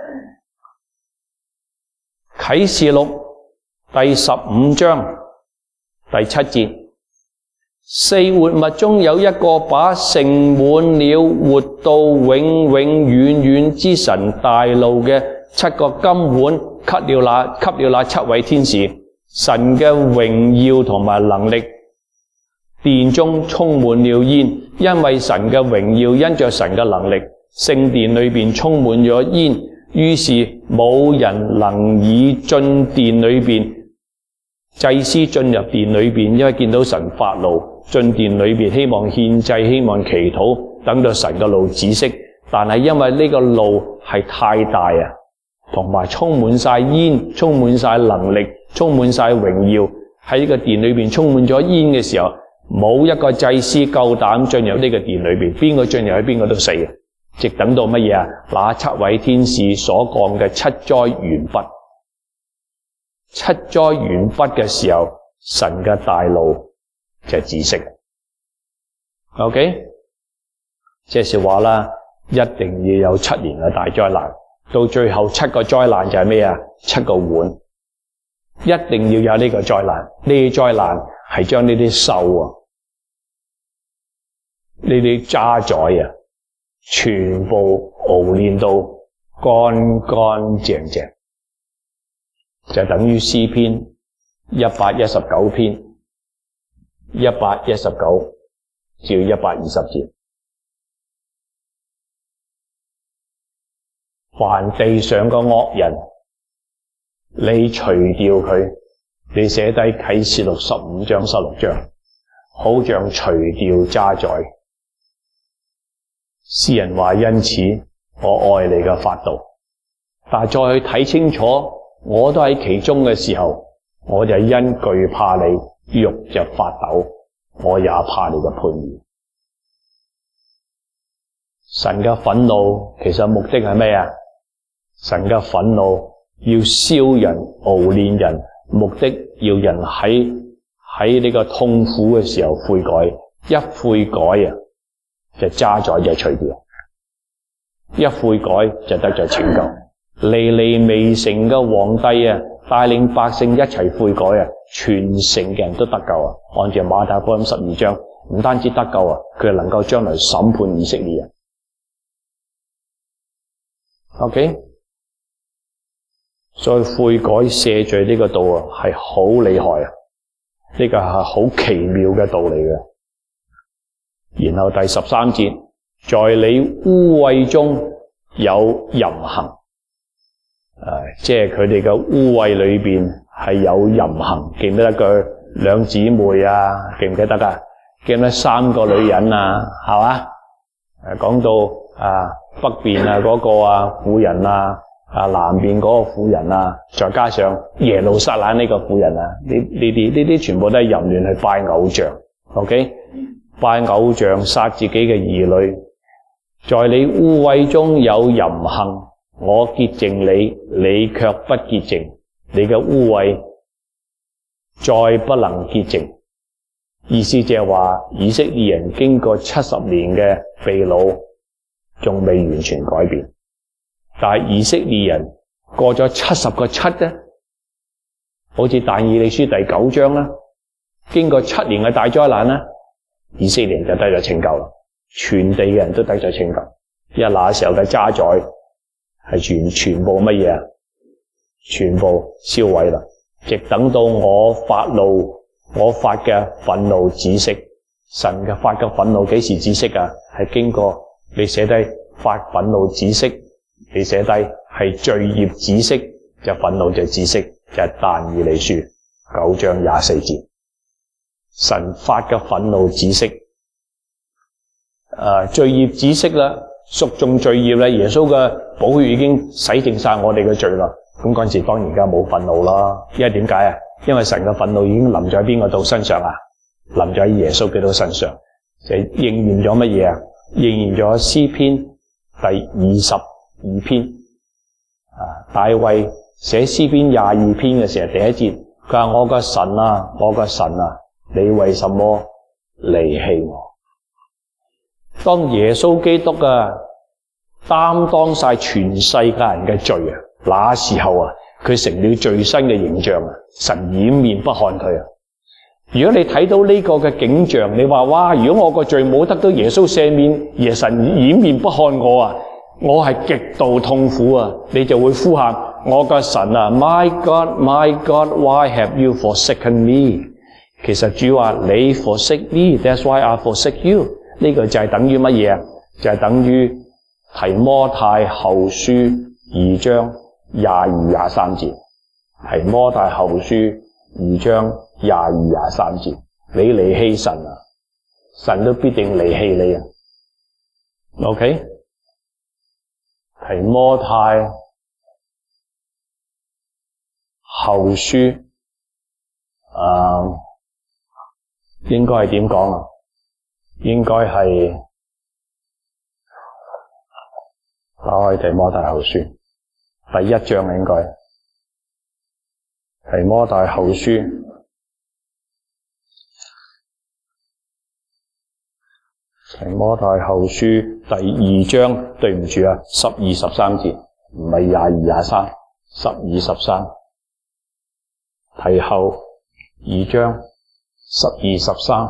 啟示錄第十五章第七節。四活物中有一個把盛滿了活到永永遠遠之神大怒嘅七個金碗，給了那給了那七位天使。神嘅榮耀同埋能力，殿中充滿了煙，因為神嘅榮耀因着神嘅能力，聖殿裏邊充滿咗煙，於是冇人能以進殿裏邊。祭司進入殿裏邊，因為見到神發怒，進殿裏邊希望獻祭，希望祈禱，等到神嘅怒止息。但係因為呢個怒係太大啊，同埋充滿晒煙，充滿晒能力，充滿晒榮耀，喺呢個殿裏邊充滿咗煙嘅時候，冇一個祭司夠膽進入呢個殿裏邊，邊個進入去邊個都死嘅。直等到乜嘢啊？那七位天使所降嘅七災完畢。七災完畢嘅時候，神嘅大怒就止息。OK， 即是話啦，一定要有七年嘅大災難，到最後七個災難就係咩啊？七個碗，一定要有呢個災難。呢啲災難係將呢啲獸啊，呢啲渣滓啊，全部熬煉到乾乾淨淨。就等於詩篇一百一十九篇一百一十九至一百二十節。凡地上嘅惡人，你除掉佢，你寫低啟示錄十五章十六章，好像除掉渣滓。詩人話：因此我愛你嘅法度，但係再去睇清楚。我都喺其中嘅時候，我就因懼怕你，肉就發抖，我也怕你嘅判語。神嘅憤怒其實目的係咩啊？神嘅憤怒要燒人、熬煉人，目的要人喺喺呢個痛苦嘅時候悔改。一悔改啊，就渣滓就除掉；一悔改就得咗拯救。尼尼微城嘅皇帝啊，帶領百姓一齊悔改啊，全城嘅人都得救啊。按照馬太福音十二章，唔單止得救啊，佢能夠將來審判以色列人。OK， 所以悔改赦罪呢個道啊，係好厲害啊，呢個係好奇妙嘅道嚟嘅。然後第十三節，在你污穢中有淫行。誒、啊，即係佢哋嘅污穢裏邊係有淫行，記唔記得佢兩姊妹啊？記唔記得啊？ 記得三個女人啊，係嘛？誒講到啊北邊啊嗰個啊婦人啊，啊南邊嗰個婦人啊，再加上耶路撒冷呢個婦人啊，呢呢啲呢啲全部都係淫亂去拜偶像 ，OK？ 拜偶像殺自己嘅兒女，在你污穢中有淫行，我潔淨你，你卻不潔淨，你嘅污穢再不能潔淨。意思就係話以色列人經過七十年嘅被擄，仲未完全改變。但係以色列人過咗七十個七咧，好似但以理書第九章啦，經過七年嘅大災難啦，以色列人就得咗拯救啦，全地嘅人都得咗拯救。因為那時候嘅渣滓係全全部乜嘢啊？全部燒毀啦，直等到我發怒。我發嘅憤怒止息，神嘅發嘅憤怒幾時止息啊？係經過你寫低發憤怒止息，你寫低係罪孽止息，就憤怒就止息，就係但以理書九章廿四節。神發嘅憤怒止息，誒、呃，罪孽止息啦，贖盡罪孽啦，耶穌嘅寶血已經洗淨晒我哋嘅罪啦。咁嗰陣時當然而家冇憤怒啦，因為點解啊？因為神嘅憤怒已經臨在邊個度身上啊？臨在耶穌基督身上，就應驗咗乜嘢啊？應驗咗詩篇第二十二篇啊！大衛寫詩篇廿二篇嘅時候，第一節佢話：我個神啊，我個神啊，你為什麼離棄我？當耶穌基督啊擔當晒全世界人嘅罪啊，那時候啊，佢成了最新嘅形象啊！神掩面不看佢啊！如果你睇到呢個嘅景象，你話哇，如果我個罪冇得到耶穌赦免，而神掩面不看我啊，我係極度痛苦啊！你就會呼喊我個神啊 ，My God, My God, why have you forsaken me？ 其實主話你 forsake me，that's why I forsake you。呢個就係等於乜嘢啊？就係、是、等於提摩太後書二章廿二廿三節。提摩太後書二章廿二廿三節，你離棄神啊，神都必定離棄你啊。OK？ 提摩太後書啊，應該係點講啊？應該係打開提摩太後書第一章應該。提摩太後書提摩太後書第二章，對唔住啊，十二十三節，唔係廿二廿三，十二十三。提後二章十二十三。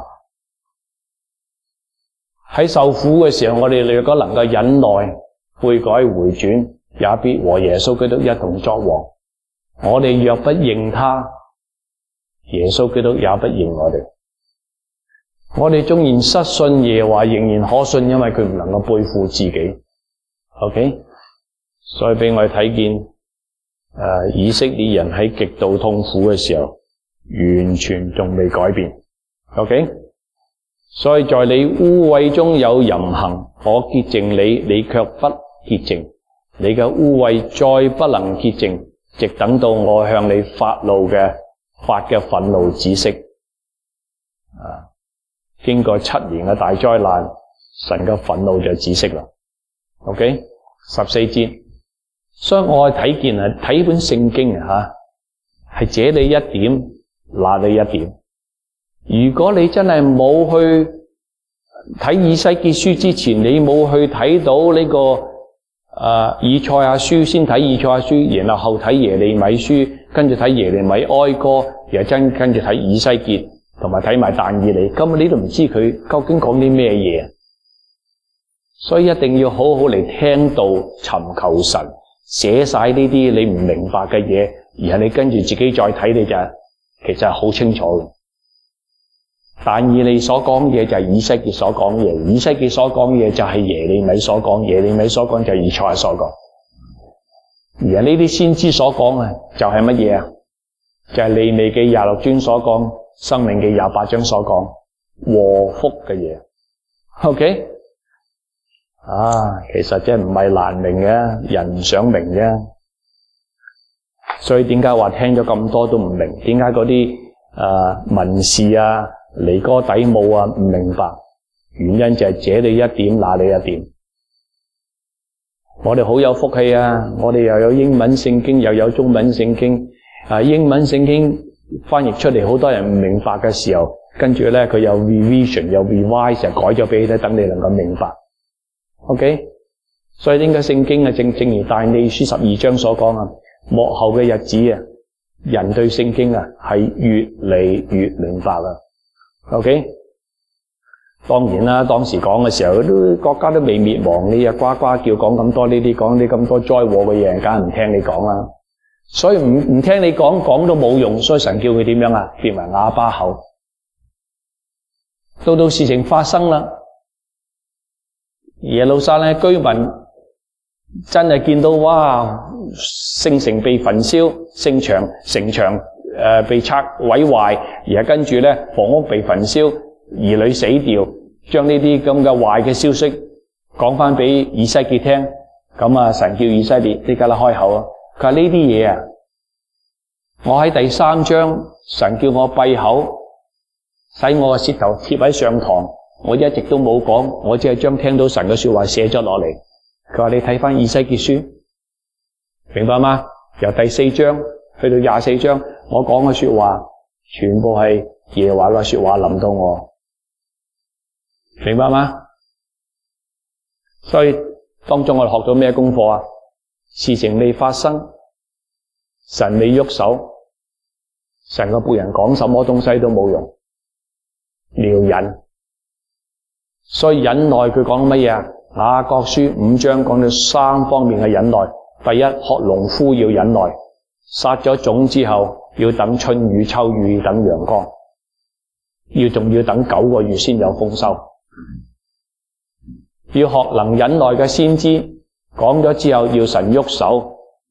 喺受苦嘅時候，我哋若果能夠忍耐、悔改、回轉，也必和耶穌基督一同作王。我哋若不認他，耶穌基督也不認我哋。我哋縱然失信耶和華，仍然可信，因為佢唔能夠背負自己。OK， 所以俾我哋睇見，誒、呃，以色列人喺極度痛苦嘅時候，完全仲未改變。OK， 所以在你污穢中有淫行，我潔淨你，你卻不潔淨，你嘅污穢再不能潔淨。直等到我向你發怒嘅發嘅憤怒止息，啊！經過七年嘅大災難，神嘅憤怒就止息啦。OK， 十四節，所以我睇見啊，睇本聖經啊，吓係這裏一點，那裏一點。如果你真係冇去睇以西結書之前，你冇去睇到呢、這個。誒、uh, 以賽亞書，先睇以賽亞書，然後後睇耶利米書，跟住睇耶利米哀歌，然後真跟住睇以西結，同埋睇埋但以理，根本你都唔知佢究竟講啲咩嘢，所以一定要好好嚟聽道，尋求神，寫晒呢啲你唔明白嘅嘢，然後你跟住自己再睇，你就其實係好清楚嘅。但以理所講嘢就係以西結所講嘢，以西結所講嘢就係耶利米所講，耶利米所講就係以賽亞所講。而呢啲先知所講嘅就係乜嘢啊？就係利未記廿六章所講，申命記廿八章所講， 禍福嘅嘢。OK？ 啊，其實真係唔係難明嘅，人唔想明啫。所以點解話聽咗咁多都唔明？點解嗰啲誒文士啊、尼哥底母啊唔明白？原因就係這裏一點，那裏一點。我哋好有福氣啊！我哋又有英文聖經，又有中文聖經。啊，英文聖經翻譯出嚟，好多人唔明白嘅時候，跟住咧佢有 revision， 有 revise， 就改咗俾你，等你能夠明白。OK， 所以點解聖經啊，正正如但以理書十二章所講啊，末後嘅日子啊，人對聖經啊係越嚟越明白啦。OK， 當然啦，當時講嘅時候，都國家都未滅亡，你又呱呱叫講咁多呢啲，講啲咁多災禍嘅嘢，人梗係唔聽你講啦。所以唔唔聽你講，講都冇用，所以神叫佢點樣啊？變為啞巴口。到到事情發生啦，耶路撒冷居民真係見到哇，聖城被焚燒，聖場城牆誒、呃、被拆毀壞，而係跟住咧房屋被焚燒，兒女死掉，將呢啲咁嘅壞嘅消息講翻俾以西結聽。咁啊，神叫以西結即刻啦開口啊！佢話呢啲嘢啊，我喺第三章，神叫我閉口，使我嘅舌頭貼喺上膛，我一直都冇講，我只係將聽到神嘅說話寫咗落嚟。佢話你睇翻以西結書，明白嗎？由第四章去到廿四章，我講嘅說話全部係耶和華嘅說話臨到我，明白嗎？所以當中我哋學到咩功課啊？事情未發生，神未喐手，神個僕人講什麼東西都冇用，你要忍。所以忍耐佢講乜嘢啊？雅各書五章講到三方面嘅忍耐。第一，學農夫要忍耐，撒咗種之後要等春雨秋雨，要等陽光，要仲要等九個月先有豐收。要學能忍耐嘅先知。講咗之後要神喐手，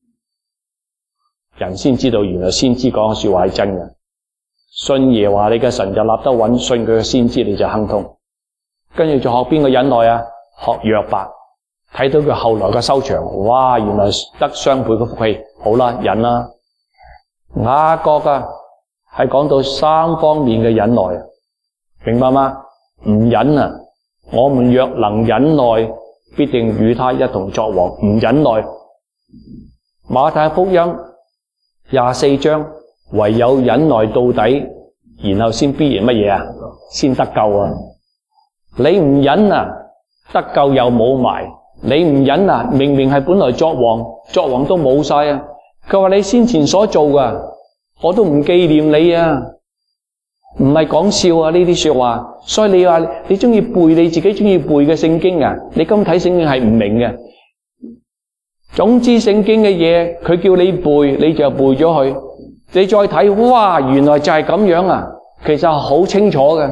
人先知道原來先知講嘅說話係真嘅。信耶和華你嘅神就立得穩，信佢嘅先知你就亨通。跟住就學邊個忍耐啊？學約伯，睇到佢後來嘅收場，哇！原來得雙倍嘅福氣，好啦，忍啦。雅各啊，係講到三方面嘅忍耐，明白嗎？唔忍啊，我們若能忍耐，必定與他一同作王。唔忍耐，馬太福音廿四章，唯有忍耐到底，然後先必然乜嘢啊？先得救啊！你唔忍啊，得救又冇埋。你唔忍啊，明明係本來作王，作王都冇晒啊！佢話你先前所做噶，我都唔紀念你啊！唔係講笑啊！呢啲說話，所以你話你中意背你自己中意背嘅聖經啊，你今睇聖經係唔明嘅。總之聖經嘅嘢，佢叫你背，你就背咗佢。你再睇，哇，原來就係咁樣啊！其實係好清楚嘅。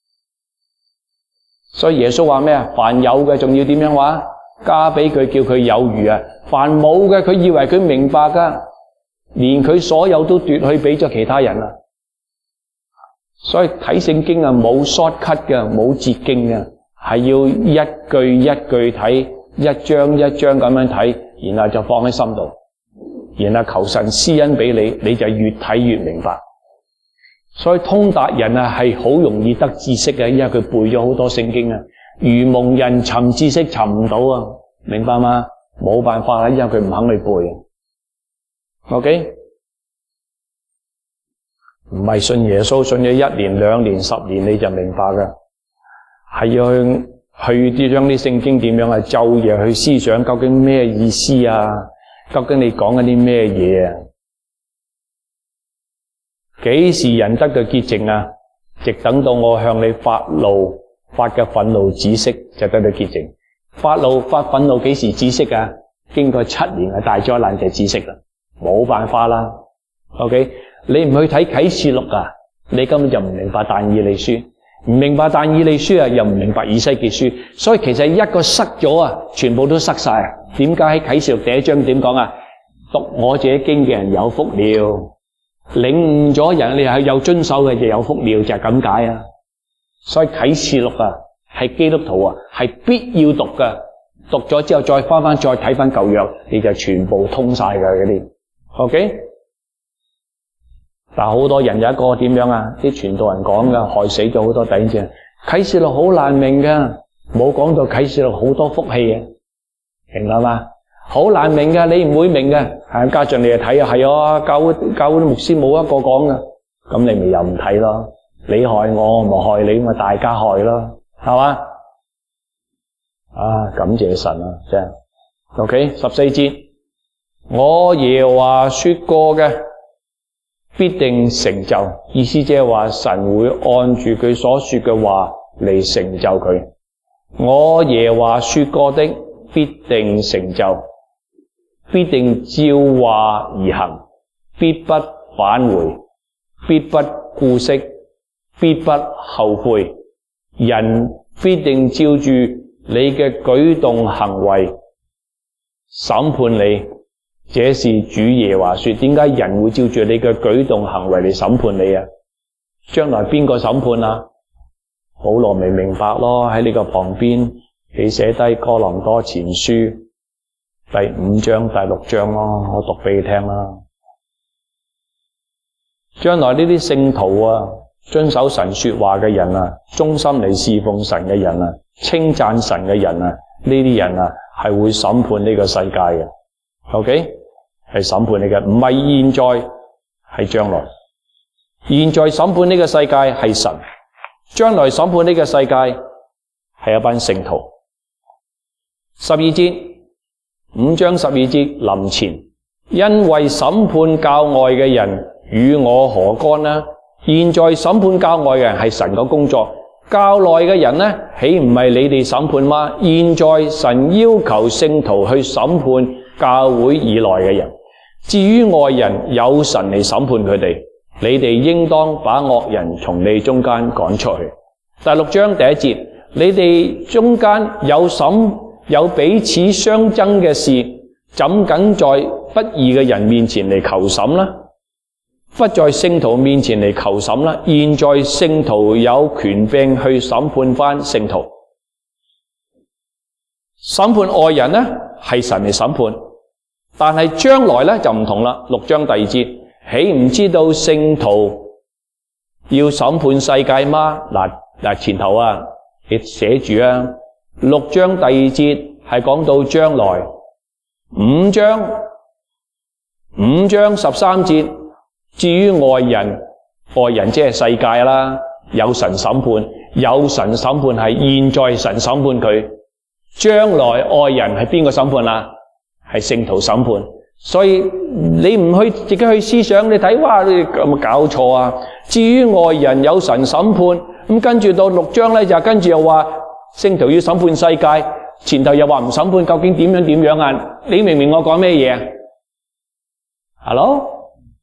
所以耶穌話咩啊？凡有嘅，仲要點樣話？加俾佢，叫佢有餘啊！凡冇嘅，佢以為佢明白噶，連佢所有都奪去俾咗其他人啊！所以睇聖經啊，冇 shortcut 嘅，冇捷徑嘅，係要一句一句睇，一章一章咁樣睇，然後就放喺心度，然後求神施恩俾你，你就越睇越明白。所以通達人啊，係好容易得知識嘅，因為佢背咗好多聖經啊。愚蒙人尋知識尋唔到啊，明白嗎？冇辦法啦，因為佢唔肯去背。OK。唔係信耶穌信咗一年兩年十年你就明白㗎，係要去去啲將啲聖經點樣啊，晝夜去思想究竟咩意思啊，究竟你講緊啲咩嘢啊？幾時人得到潔淨啊？直等到我向你發怒發嘅憤怒止息，就得到潔淨。發怒發憤怒幾時止息啊？經過七年嘅大災難就止息啦，冇辦法啦。OK。你唔去睇啟示錄啊，你根本就唔明白但以理書，唔明白但以理書啊，又唔明白以西結書，所以其實一個塞咗啊，全部都塞晒啊。點解喺啟示錄第一章點講啊？讀我這經嘅人有福了，領悟咗人你係有遵守嘅就有福了，就係咁解啊。 所以啟示錄啊，係基督徒啊，係必要讀㗎。讀咗之後再翻翻再睇翻舊約，你就全部通晒㗎嗰啲。OK？ 但係好多人有一個點樣啊？啲傳道人講㗎，害死咗好多弟兄姊妹。啟示錄好難明㗎，冇講到啟示錄好多福氣嘅，明啦嘛？好難明㗎，你唔會明㗎。係加上你就睇啊，係啊，教會教會啲牧師冇一個講㗎，咁你咪又唔睇咯？你害我，我害你，咪大家害咯，係嘛？啊，感謝神啊，真係。OK， 十四節，我耶和華說過嘅必定成就，意思即係話神會按住佢所說嘅話嚟成就佢。我耶和華說過的必定成就，必定照話而行，必不返回，必不顧惜，必不後悔。人必定照住你嘅舉動行為審判你，這是主耶和華說。點解人會照住你嘅舉動行為嚟審判你啊？將來邊個審判啊？保羅未明白咯，喺呢個旁邊你寫低哥林多前書第五章第六章咯，我讀俾你聽啦。將來呢啲聖徒啊，遵守神說話嘅人啊，忠心嚟侍奉神嘅人啊，稱讚神嘅人啊，呢啲人啊係會審判呢個世界嘅。OK， 係審判你嘅，唔係現在，係將來。現在審判呢個世界係神，將來審判呢個世界係一班聖徒。十二節，五章十二節臨前，因為審判教外嘅人與我何干呢？現在審判教外嘅人係神嘅工作，教內嘅人呢，豈唔係你哋審判嗎？現在神要求聖徒去審判教會以內嘅人，至於外人，有神嚟審判佢哋。你哋應當把惡人從你中間趕出去。第六章第一節，你哋中間有審有彼此相爭嘅事，怎敢在不義嘅人面前嚟求審呢？不在聖徒面前嚟求審啦。現在聖徒有權柄去審判翻聖徒，審判外人呢係神嚟審判，但係將來呢就唔同啦。六章第二節，豈唔知道聖徒要審判世界嗎？嗱嗱，前頭啊，你寫住啊。六章第二節係講到將來，五章五章十三節。至於外人，外人即係世界啦，有神審判，有神審判係現在神審判佢，將來外人係邊個審判啊？係聖徒審判。所以你唔去自己去思想，你睇哇，你有冇搞錯啊？至於外人有神審判，咁跟住到六章咧，就跟住又話聖徒要審判世界，前頭又話唔審判，究竟點樣點樣啊？你明唔明我講咩嘢啊？ Hello？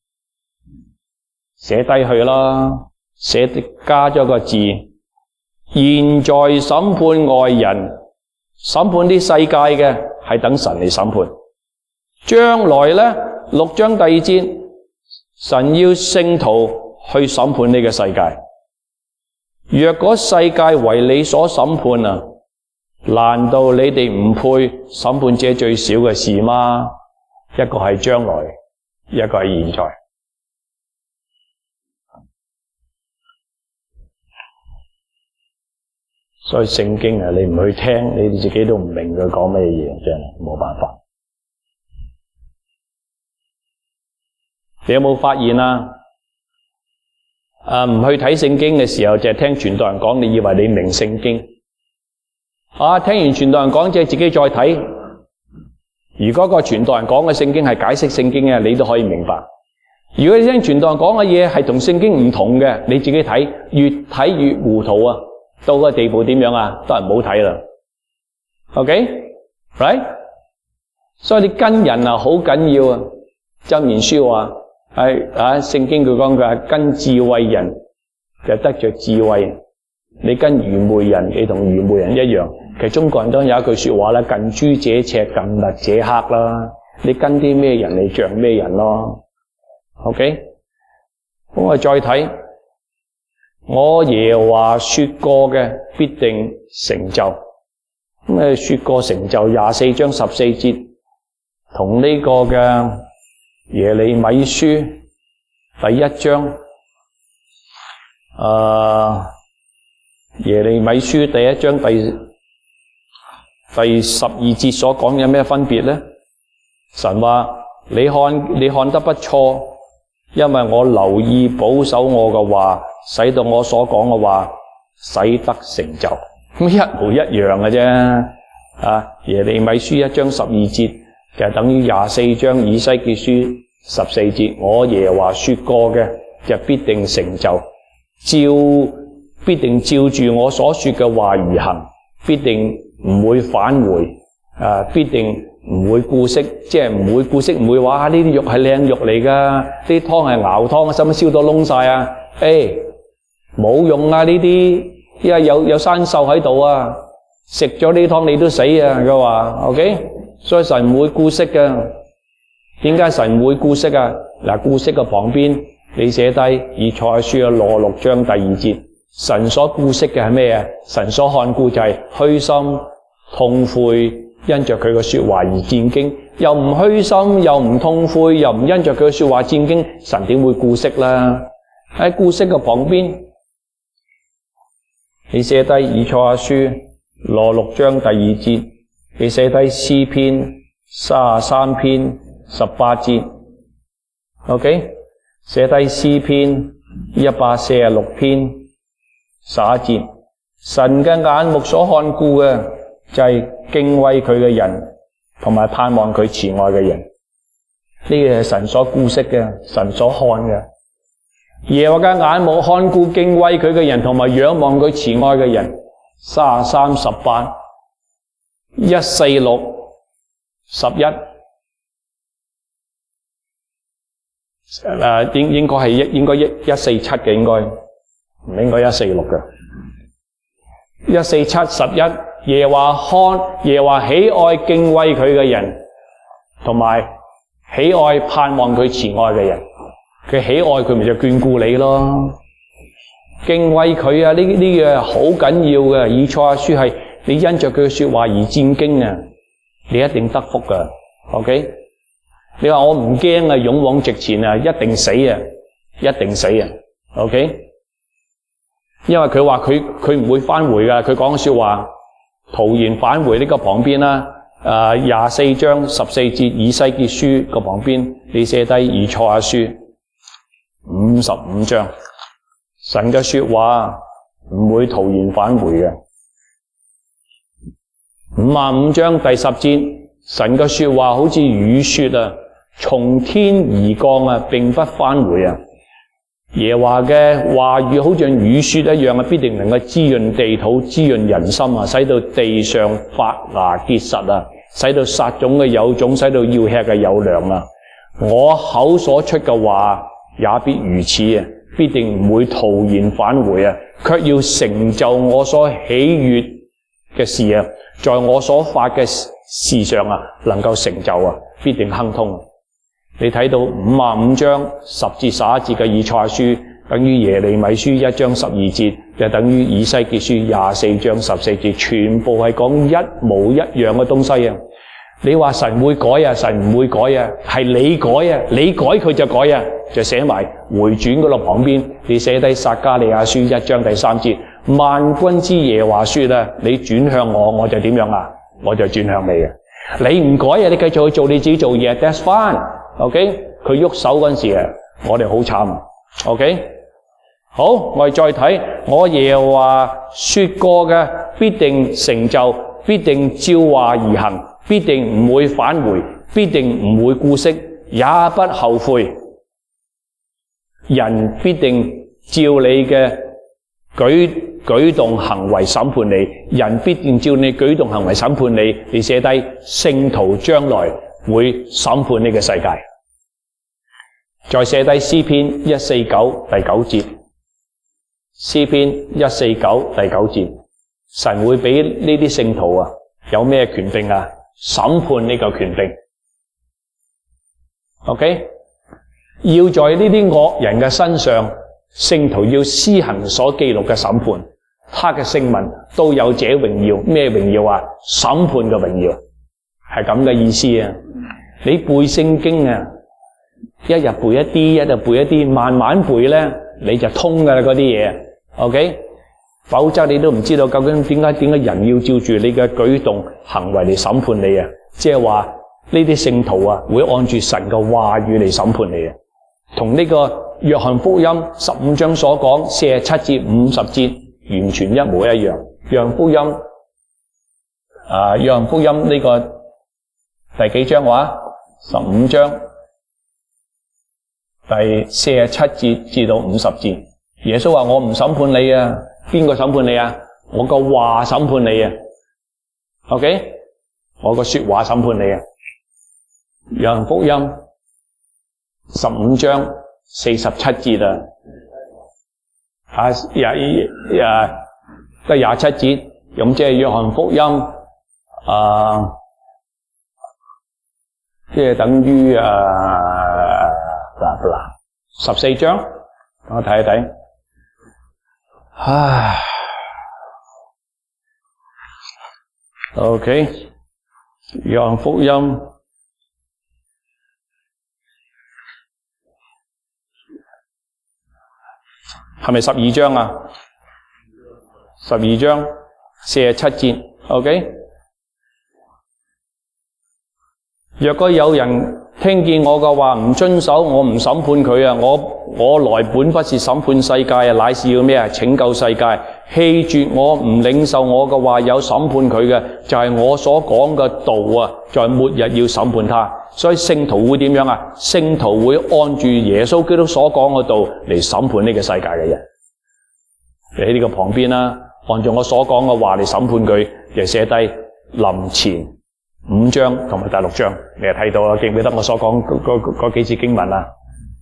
寫低去啦，寫加咗個字，現在審判外人，審判啲世界嘅係等神嚟審判。將來呢，六章第二節，神要聖徒去審判呢個世界。若果世界為你所審判啊，難道你哋唔配審判這最小嘅事嗎？一個係將來，一個係現在。所以聖經啊，你唔去聽，你哋自己都唔明佢講咩嘢，真係冇辦法。你有冇發現啊？啊，唔去睇聖經嘅時候，就係聽傳道人講，你以為你明聖經。啊，聽完傳道人講，即係自己再睇。如果個傳道人講嘅聖經係解釋聖經嘅，你都可以明白。如果你聽傳道人講嘅嘢係同聖經唔同嘅，你自己睇，越睇越糊塗啊！到個地步點樣啊？都係唔好睇啦。OK，right？ 所以你跟人啊好緊要啊。箴言書話係啊，聖經佢講佢係跟智慧人就得着智慧。你跟愚昧人，你同愚昧人一樣。其實中國人都有一句說話啦，近朱者赤，近墨者黑啦。你跟啲咩人，你像咩人咯。OK， 咁我再睇。 我耶和華說過嘅必定成就。咁啊，說過成就廿四章十四節，同呢個嘅耶利米書第一章，誒、呃，耶利米書第一章第第十二節所講有咩分別呢？神話你看你看得不錯，因為我留意保守我嘅話，使到我所講嘅話使得成就。咁一模一樣嘅啫。啊，耶利米書一章十二節就等於廿四章以西結書十四節，我耶和華說過嘅就必定成就，照必定照住我所說嘅話而行，必定唔會返回，啊，必定唔會顧惜，即係唔會顧惜，唔會話呢啲肉係靚肉嚟噶，啲湯係熬湯，使乜燒到燶晒啊？誒，冇用啊！呢啲因為有有生鏽喺度啊，食咗呢湯你都死啊！佢話 ，OK， 所以神唔會顧惜嘅。點解神唔會顧惜啊？嗱，顧惜嘅旁邊你寫低以賽亞書嘅羅六章第二節，神所顧惜嘅係咩啊？神所看顧就係虛心痛悔，因着佢嘅說話而戰驚。又唔虛心，又唔痛悔，又唔因着佢嘅說話戰驚，神點會顧惜啦？喺顧惜嘅旁邊，你寫低以賽亞書羅六章第二節，你寫低詩篇三十三篇十八節 ，OK， 寫低詩篇一百四十六篇十一節。神嘅眼目所看顧嘅就係敬畏佢嘅人，同埋盼望佢慈愛嘅人。呢個係神所顧惜嘅，神所看嘅。耶和華嘅眼目看顧敬畏佢嘅人，同埋仰望佢慈愛嘅人。三十三十八一四六十一。誒，應應該係一應該一一四七嘅，應該唔應該一四六嘅。一四七十一，耶和華看耶和華喜愛敬畏佢嘅人，同埋喜愛盼望佢慈愛嘅人。佢喜愛佢，咪就眷顧你咯。敬畏佢啊，呢呢嘢好緊要嘅。以賽亞書係你因着佢嘅說話而戰驚啊，你一定得福噶。OK。你話我唔驚啊，勇往直前啊，一定死啊，一定死啊 ，OK？ 因為佢話佢佢唔會返回噶，佢講嘅說話徒然返回呢個旁邊啦，誒廿四章十四節以西結書個旁邊，你寫低以賽亞書五十五章，神嘅說話唔會徒然返回嘅。五十五章第十節，神嘅說話好似雨雪啊，從天而降啊，並不返回啊。耶和華嘅話語好像雨雪一樣啊，必定能夠滋潤地土，滋潤人心啊，使到地上發芽結實啊，使到撒種嘅有種，使到要吃嘅有糧啊。我口所出嘅話也必如此啊，必定唔會徒然返回啊，卻要成就我所喜悅嘅事啊，在我所發嘅事上啊，能夠成就啊，必定亨通。你睇到五十五章十至十一節嘅以賽亞書，等於耶利米書一章十二節，就等於以西結書廿四章十四節，全部係講一模一樣嘅東西啊！你話神會改啊，神唔會改啊，係你改啊，你改佢就改啊，就寫埋回轉嗰度旁邊，你寫低撒迦利亞書一章第三節，萬軍之耶和華說啊，你轉向我，我就點樣啊？我就轉向你啊！你唔改啊，你繼續去做你自己做嘢 ，that's fine。OK， 佢喐手嗰陣時啊，我哋好慘。OK， 好，我哋再睇，我耶和華說過嘅必定成就，必定照話而行，必定唔會返回，必定唔會顧惜，也不後悔。人必定照你嘅舉舉動行為審判你，人必定照你舉動行為審判你。你寫低聖徒將來會審判呢個世界。再寫低詩篇一四九第九節，詩篇一四九第九節，神會俾呢啲聖徒啊有咩權柄啊？審判呢個權柄。OK， 要在呢啲惡人嘅身上聖徒要施行所記錄嘅審判，他嘅聖民都有這榮耀。咩榮耀啊？審判嘅榮耀，係咁嘅意思啊！你背聖經啊，一日背一啲，一日背一啲，慢慢背咧，你就通噶啦嗰啲嘢。OK， 否則你都唔知道究竟點解點解人要照住你嘅舉動行為嚟審判你啊？即係話呢啲聖徒啊，會按住神嘅話語嚟審判你啊，同呢個約翰福音十五章所講四十七至五十節完全一模一樣。約翰福音啊，約翰福音呢個第幾章話？十五章第四十七節至到五十節，耶穌話：我唔審判你啊，邊個審判你啊？我個話審判你啊。OK， 我個說話審判你啊。約翰福音十五章四十七節啊，啊廿廿得廿七節，咁即係約翰福音啊。即係等於啊嗱嗱十四章，我睇一睇。唉 ，OK， 約翰福音係咪十二章啊？十二章四十七節 ，OK。若果有人聽見我嘅話唔遵守，我唔審判佢啊！我我來本不是審判世界啊，乃是要咩啊？拯救世界。棄絕我唔領受我嘅話有審判佢嘅，就係我所講嘅道啊！在末日要審判他。所以聖徒會點樣啊？聖徒會按住耶穌基督所講嘅道嚟審判呢個世界嘅人。你喺呢個旁邊啦，按照我所講嘅話嚟審判佢，就寫低林前五章同埋第六章，你就睇到啦。記唔記得我所講嗰嗰嗰幾節經文啊？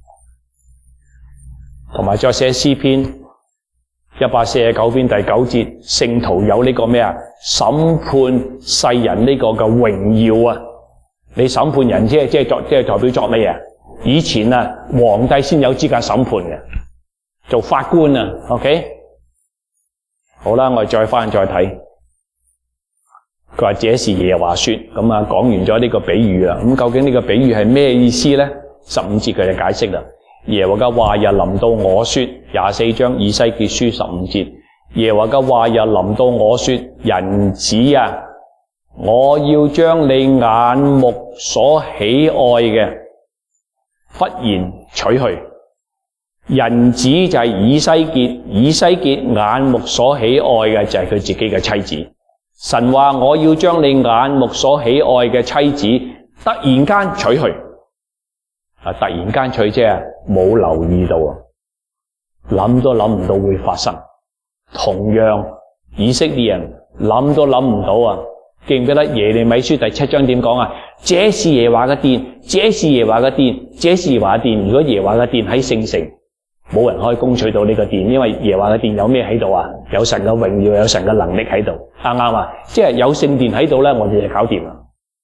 同埋再寫詩篇一百四十九篇第九節，聖徒有呢個咩啊？審判世人呢個嘅榮耀啊！你審判人即係即係作即係代表作咩啊？以前啊，皇帝先有資格審判嘅，做法官啊。OK， 好啦，我哋再翻再睇。佢話這是耶和華說，咁啊講完咗呢個比喻啦。咁究竟呢個比喻係咩意思咧？十五節佢就解釋啦。耶和華嘅話又臨到我說，廿四章以西結書十五節，耶和華嘅話又臨到我說，人子啊，我要將你眼目所喜愛嘅忽然取去。人子就係以西結，以西結眼目所喜愛嘅就係佢自己嘅妻子。神話我要將你眼目所喜愛嘅妻子突然間取去，啊！突然間取即係冇留意到啊，諗都諗唔到會發生。同樣以色列人諗都諗唔到啊！記唔記得耶利米書第七章點講啊？這是耶和華嘅殿，這是耶和華嘅殿，這是耶和華嘅殿。如果耶和華嘅殿喺聖城，冇人可以攻取到呢個殿，因為耶和華嘅殿有咩喺度啊？有神嘅榮耀，有神嘅能力喺度，啱唔啱啊？即係有聖殿喺度咧，我哋就搞掂啦。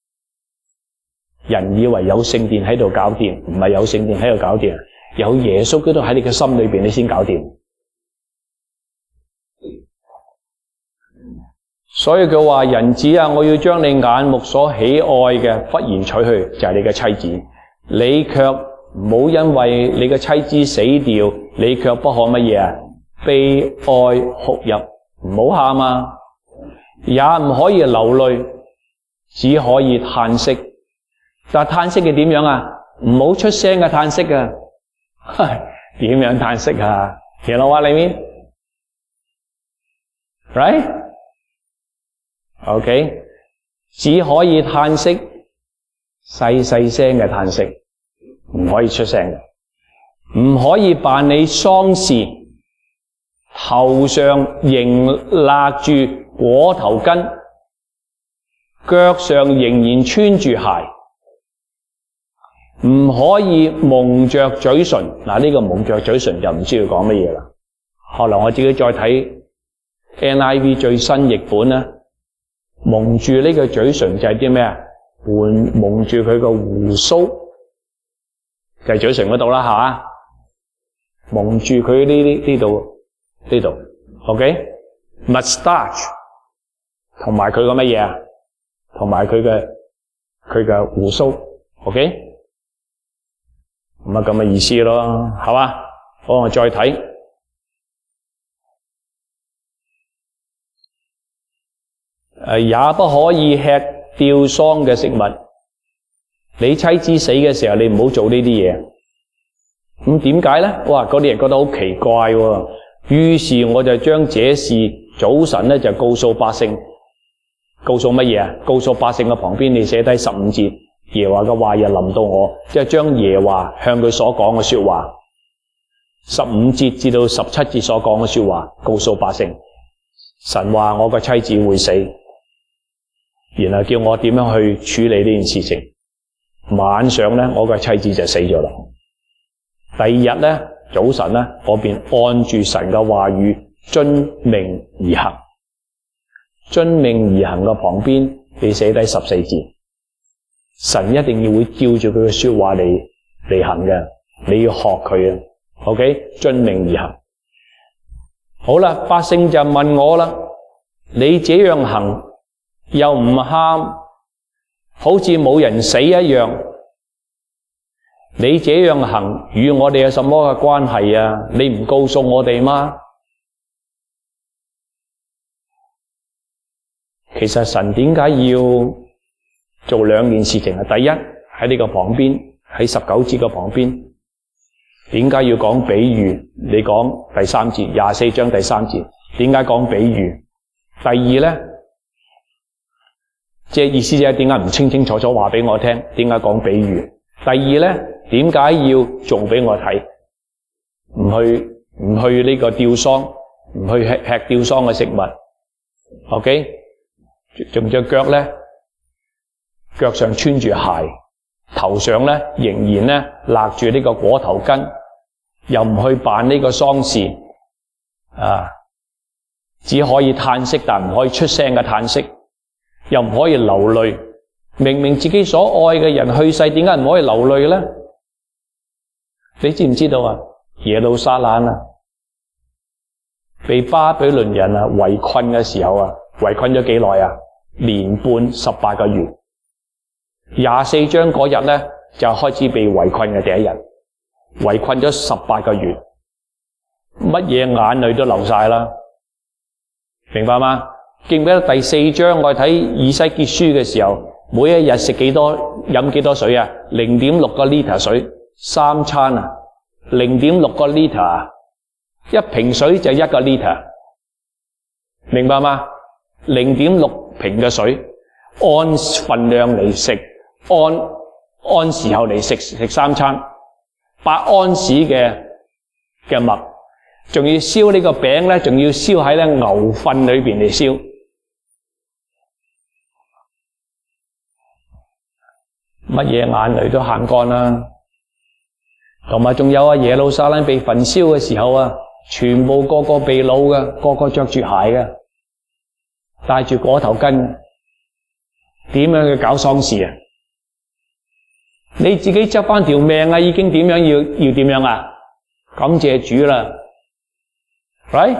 人以為有聖殿喺度搞掂，唔係有聖殿喺度搞掂，有耶穌基督喺你嘅心裏邊，你先搞掂。所以佢話：人子啊，我要將你眼目所喜愛嘅忽然取去，就係你嘅妻子，你卻唔好因為你嘅妻子死掉，你卻不可乜嘢啊？悲哀哭泣，唔好喊啊，也唔可以流淚，只可以嘆息。但係嘆息嘅點樣啊？唔好出聲嘅嘆息啊！點樣嘆息啊？聽到話裏面 ，right？ OK， 只可以嘆息，細細聲嘅嘆息。唔可以出聲嘅，唔可以辦理喪事，頭上仍勒住裹頭巾，腳上仍然穿住鞋，唔可以蒙着嘴唇。嗱，呢個蒙着嘴唇就唔知佢講乜嘢啦。後來我自己再睇 N I V 最新譯本咧，蒙住呢個嘴唇就係啲咩啊？蒙住佢個鬍鬚。就係嘴唇嗰度啦，係嘛？ 蒙住佢呢呢呢度呢度 ，OK？Mustache 同埋佢個乜嘢啊？同埋佢嘅佢嘅鬍鬚 ，OK？咁啊咁嘅意思咯，係嘛？好，我再睇，誒，也不可以吃吊喪嘅食物。你妻子死嘅時候，你唔好做呢啲嘢。咁點解咧？哇！嗰啲人覺得好奇怪喎。於是我就將這事早晨咧就告訴百姓，告訴乜嘢啊？告訴百姓嘅旁邊，你寫低十五節，耶和華嘅話又臨到我，即係將耶和華向佢所講嘅說話，十五節至到十七節所講嘅說話，告訴百姓。神話我個妻子會死，然後叫我點樣去處理呢件事情。晚上咧，我個妻子就死咗啦。第二日咧，早晨咧，我便按住神嘅話語遵命而行。遵命而行嘅旁邊，你寫低十四節，神一定要會照住佢嘅說話嚟嚟行嘅，你要學佢啊。OK， 遵命而行。好啦，百姓就問我啦，你這樣行又唔喊，好似冇人死一樣。你這樣行與我哋有什麼嘅關係啊？你唔告訴我哋嗎？其實神點解要做兩件事情啊？第一，喺呢個旁邊，喺十九節嘅旁邊，點解要講比喻？你講第三節，廿四章第三節，點解講比喻？第二咧，即係意思就係點解唔清清楚楚話俾我聽？點解講比喻？第二咧，點解要做俾我睇？唔去唔去呢個吊喪，唔去吃吃吊喪嘅食物。OK， 仲隻腳咧，腳上穿住鞋，頭上咧仍然咧勒住呢個裹頭巾，又唔去辦呢個喪事啊，只可以嘆息，但唔可以出聲嘅嘆息，又唔可以流淚。明明自己所愛嘅人去世，點解唔可以流淚咧？你知唔知道啊？耶路撒冷啊，被巴比倫人啊圍困嘅時候啊，圍困咗幾耐啊？年半十八個月。廿四章嗰日咧就開始被圍困嘅第一日，圍困咗十八個月，乜嘢眼淚都流晒啦，明白嗎？記唔記得第四章我睇以西結書嘅時候，每一日食幾多飲幾多水啊？零點六個 liter 水，三餐啊，零點六個 liter 啊，一瓶水就一個 liter， 明白嗎？零點六瓶嘅水，按份量嚟食，按按時候嚟食食三餐，八安士嘅嘅麥，仲要燒呢個餅咧，仲要燒喺咧牛糞裏邊嚟燒。乜嘢眼淚都喊乾啦，同埋仲有啊，耶路撒冷被焚燒嘅時候啊，全部個個被擄嘅，個個着住鞋嘅，戴住裹頭巾，點樣去搞喪事啊？你自己執翻條命啊，已經點樣要要點樣啊？感謝主啦 ，right？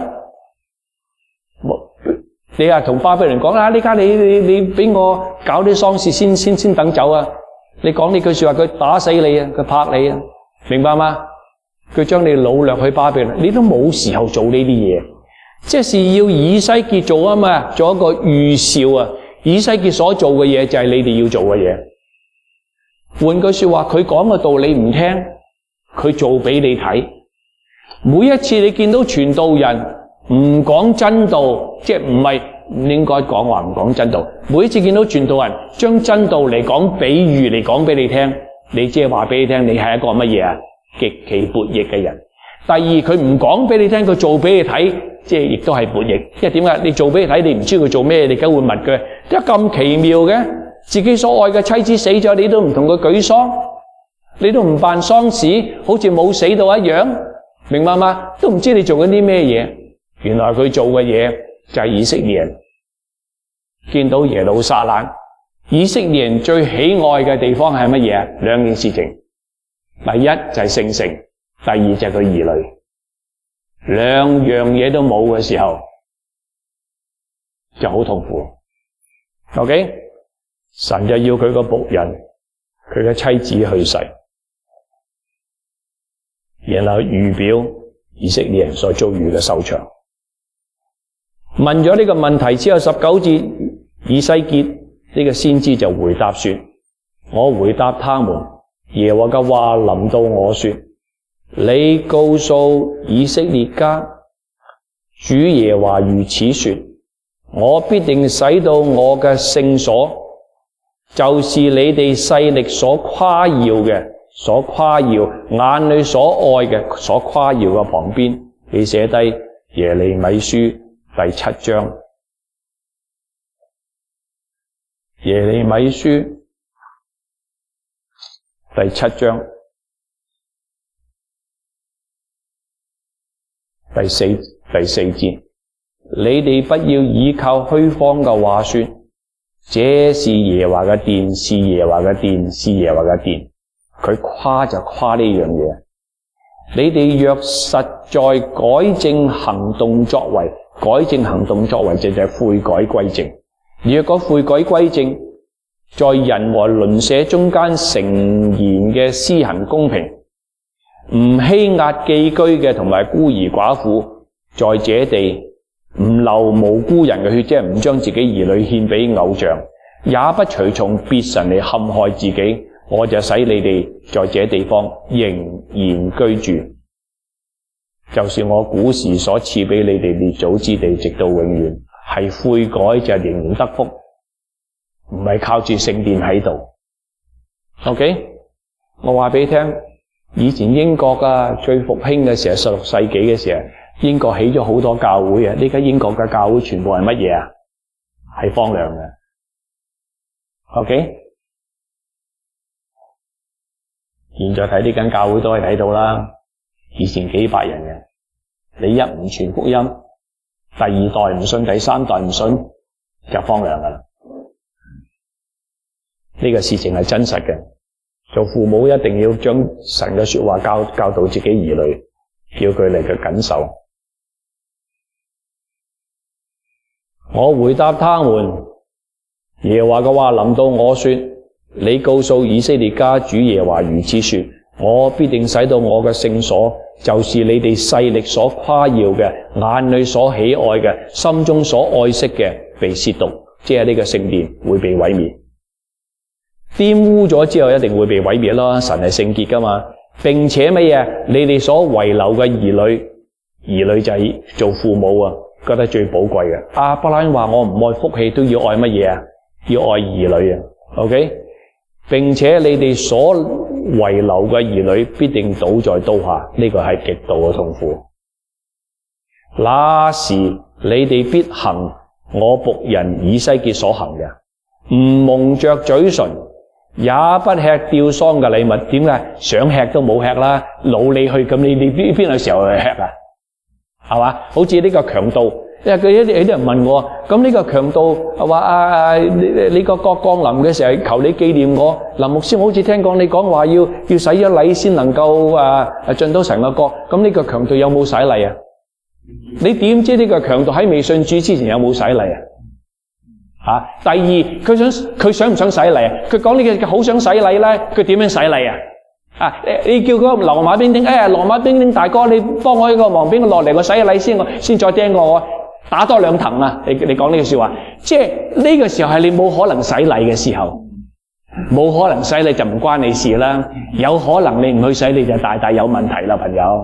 你啊同巴比倫講啦，呢家你你你俾我搞啲喪事先先先等走啊！你講呢句說話，佢打死你啊！佢拍你啊！明白嗎？佢將你擄掠去巴比倫，你都冇時候做呢啲嘢。即是要以西結做啊嘛，做一個預兆啊！以西結所做嘅嘢就係你哋要做嘅嘢。換句說話，佢講嘅道理唔聽，佢做俾你睇。每一次你見到傳道人唔講真道，即係唔係唔應該講話唔講真道。每一次見到傳道人將真道嚟講比喻嚟講俾你聽，你即係話俾你聽，你係一個乜嘢啊？極其悖逆嘅人。第二，佢唔講俾你聽，佢做俾你睇，即係亦都係悖逆。因為點解？你做俾你睇，你唔知佢做咩，你梗會問佢。點解咁奇妙嘅？自己所愛嘅妻子死咗，你都唔同佢舉喪，你都唔辦喪事，好似冇死到一樣，明白嗎？都唔知你做緊啲咩嘢。原來佢做嘅嘢就係以色列人見到耶路撒冷，以色列人最喜愛嘅地方係乜嘢？兩件事情，第一就係聖城，第二就係佢兒女。 兩樣嘢都冇嘅時候，就好痛苦。OK， 神就要佢個僕人，佢嘅妻子去世，然後預表以色列人所遭遇嘅收場。問咗呢個問題之後，十九節以西結呢個先知就回答說：我回答他們，耶和華嘅話臨到我說，你告訴以色列家，主耶和華如此說，我必定使到我嘅聖所，就是你哋勢力所誇耀嘅，所誇耀眼裏所愛嘅，所誇耀嘅旁邊，你寫低耶利米書第七章。耶利米書第七章第四第四節，你哋不要倚靠虛謊嘅話說，這是耶和華嘅殿，是耶和華嘅殿，是耶和華嘅殿。佢誇就誇呢樣嘢。你哋若實在改正行動作為，改正行動作為就係悔改歸正。若果悔改歸正，在人和鄰舍中間誠然嘅施行公平，唔欺壓寄居嘅同埋孤兒寡婦，在這地唔流無辜人嘅血，即係唔將自己兒女獻俾偶像，也不隨從別神嚟陷害自己，我就使你哋在這地方仍然居住，就是我古時所賜俾你哋列祖之地，直到永遠。係悔改就仍然得福，唔係靠住聖殿喺度。OK， 我話俾你聽，以前英國啊最復興嘅時候，十六世紀嘅時候，英國起咗好多教會啊。呢家英國嘅教會全部係乜嘢啊？係荒涼嘅。OK， 現在睇呢間教會都可以睇到啦。以前幾百人嘅，你一唔傳福音，第二代唔信，第三代唔信，就荒涼噶啦。呢個事情係真實嘅，做父母一定要將神嘅說話教教導自己兒女，叫佢嚟嘅謹守。我回答他們，耶和華嘅話臨到我說，你告訴以色列家，主耶和華如此說，我必定使到我嘅聖所，就是你哋勢力所誇耀嘅，眼裏所喜愛嘅，心中所愛惜嘅，被褻瀆，即係呢個聖殿會被毀滅。玷污咗之後一定會被毀滅咯，神係聖潔噶嘛。並且乜嘢？你哋所遺留嘅兒女，兒女就係做父母啊，覺得最寶貴嘅。亞伯拉罕話我唔愛福氣，都要愛乜嘢啊？要愛兒女啊。OK， 並且你哋所遺留嘅兒女必定倒在刀下，呢個係極度嘅痛苦。那時你哋必行我僕人以西結所行嘅，唔蒙着嘴唇，也不吃吊喪嘅禮物。點解？想吃都冇吃啦，老你去，咁你你邊邊個時候去吃啊？係嘛？好似呢個強盜，因為佢有啲人問我，咁呢個強盜話啊，你你個國降臨嘅時候，求你紀念我。林牧師，我好似聽講你講話要要洗咗禮先能夠啊進到神嘅國，咁呢個強盜有冇洗禮啊？你點知呢個強盜喺未信主之前有冇洗禮啊？啊！第二，佢想佢想唔想洗禮啊？佢講呢個好想洗禮咧，佢點樣洗禮啊？啊！你叫嗰個羅馬兵丁，哎呀，羅馬兵丁大哥，你幫我一個忙，俾我落嚟，我洗禮先，我先再釘我，打多兩藤啊！你你講呢句說話，即係呢個時候係你冇可能洗禮嘅時候，冇可能洗禮就唔關你事啦。有可能你唔去洗禮就大大有問題啦，朋友。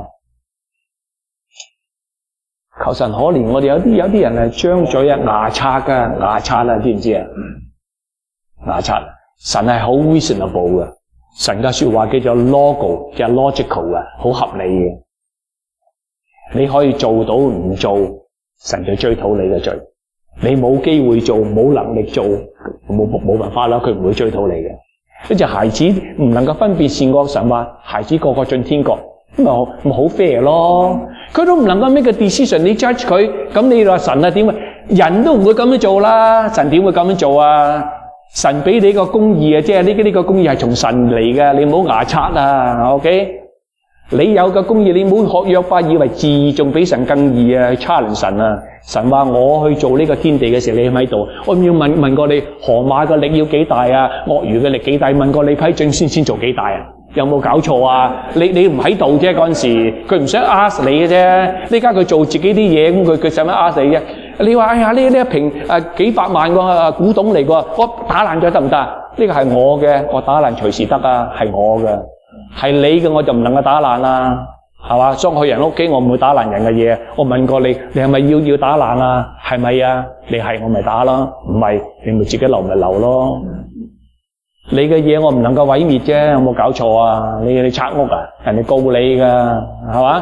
求神可憐我哋，有啲有啲人係張嘴啊，牙刷噶牙刷啦，知唔知啊？牙刷，神係好 reasonable 嘅，神嘅說話叫做 logo， 叫 logical 嘅，好合理嘅。你可以做到唔做，神就追討你嘅罪。你冇機會做，冇能力做，冇冇辦法啦，佢唔會追討你嘅。呢隻孩子唔能夠分別善惡，神話孩子個個進天國。咁咪好 fair 咯，佢都唔能夠 make 個 decision， 你 judge 佢，咁你話神啊點啊？人都唔會咁樣做啦，神點會咁樣做啊？神俾你個公義啊，即係呢呢個公義係從神嚟嘅，你唔好牙刷啊 ，OK？ 你有嘅公義，你唔好學約伯，以為自義仲比神更義啊，去 challenge 神啊！神話我去做呢個天地嘅時候，你喺唔喺度？我唔要問問過你，河馬嘅力要幾大啊？鱷魚嘅力幾大？問過你批准先先做幾大啊？有冇搞錯啊？你你唔喺度啫嗰陣時，佢唔想呃死你嘅啫。呢家佢做自己啲嘢，咁佢佢使乜呃死你啫？你話哎呀呢呢一瓶誒幾百萬個誒古董嚟㗎，我打爛咗得唔得？呢個係我嘅，我打爛隨時得啊，係我嘅。係你嘅我就唔能夠打爛啦，係嘛？傷害人屋企我唔會打爛人嘅嘢。我問過你，你係咪要要打爛啊？係咪啊？你係我咪打咯，唔係你咪自己留咪留咯。你嘅嘢我唔能夠毀滅啫，有冇搞錯啊？你你拆屋啊？人哋告你噶，係嘛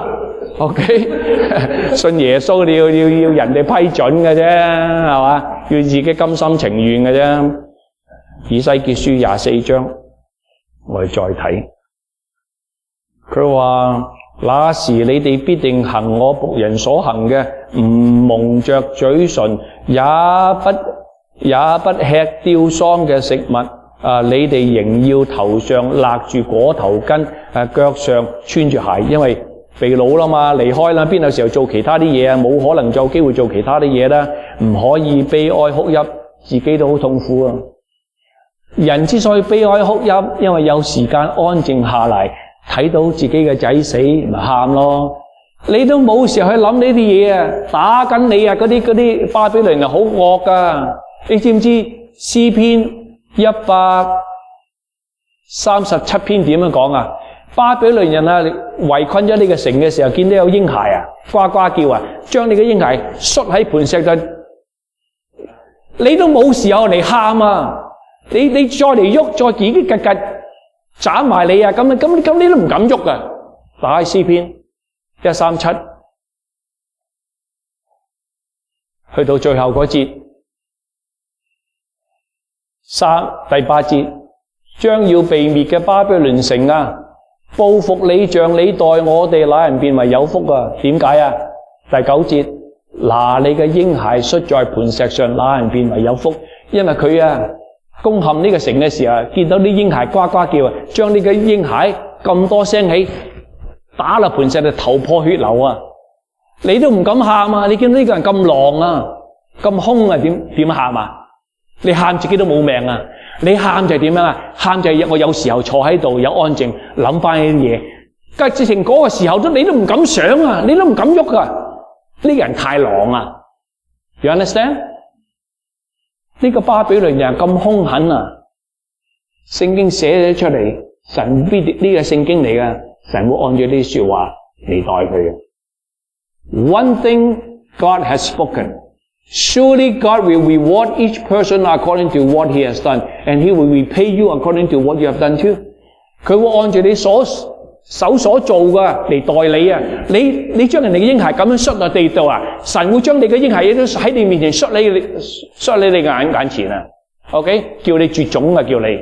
？OK， 信耶穌你要要要人哋批准嘅啫，係嘛？要自己甘心情願嘅啫。以西結書廿四章，我哋再睇。佢話：那時你哋必定行我僕人所行嘅，唔蒙着嘴唇，也不也不吃吊喪嘅食物。啊！你哋仍要頭上勒住裹頭巾，誒腳上穿住鞋，因為被擄啦嘛，離開啦，邊有時候做其他啲嘢啊？冇可能有機會做其他啲嘢啦，唔可以悲哀哭泣，自己都好痛苦啊！人之所以悲哀哭泣，因為有時間安靜下嚟，睇到自己嘅仔死，咪喊咯。你都冇時候去諗呢啲嘢啊！打緊你啊！嗰啲嗰啲巴比倫人好惡噶，你知唔知詩篇一百三十七篇點樣講啊？巴比倫人啊，圍困咗呢個城嘅時候，見到有嬰孩啊，呱呱叫啊，將你嘅嬰孩摔喺磐石度，你都冇時候嚟喊啊！你你再嚟喐，再自己吉吉斬埋你啊！咁咁咁你都唔敢喐啊！打開詩篇一三七，去到最後嗰節。三第八節，將要被滅嘅巴比倫城啊，報復你像你待我哋那人變為有福啊！點解啊？第九節，拿你嘅嬰孩摔在磐石上，那人變為有福，因為佢啊攻陷呢個城嘅時候，見到啲嬰孩呱呱叫啊，將呢個嬰孩咁多聲起打落磐石就頭破血流啊！你都唔敢喊啊！你見到呢個人咁狼啊，咁兇啊，點點喊啊？你喊自己都冇命啊！你喊就係點樣啊？喊就係我有時候坐喺度有安靜諗翻呢啲嘢，但係直情嗰個時候都你都唔敢想啊，你都唔敢喐啊！呢個人太狼啊 ！You understand？ 呢個巴比倫人咁兇狠啊！聖經寫咗出嚟，神必呢個聖經嚟嘅，神會按照呢啲說話嚟待佢嘅。One thing God has spoken.Surely God will reward each person according to what he has done, and he will repay you according to what you have done too. 佢會按住你所手所做嘅嚟待你啊！你你將人哋嘅嬰孩咁樣摔落地度啊，神會將你嘅嬰孩都喺你面前摔你摔你你眼眼前啊 ！OK， 叫你絕種啊！叫你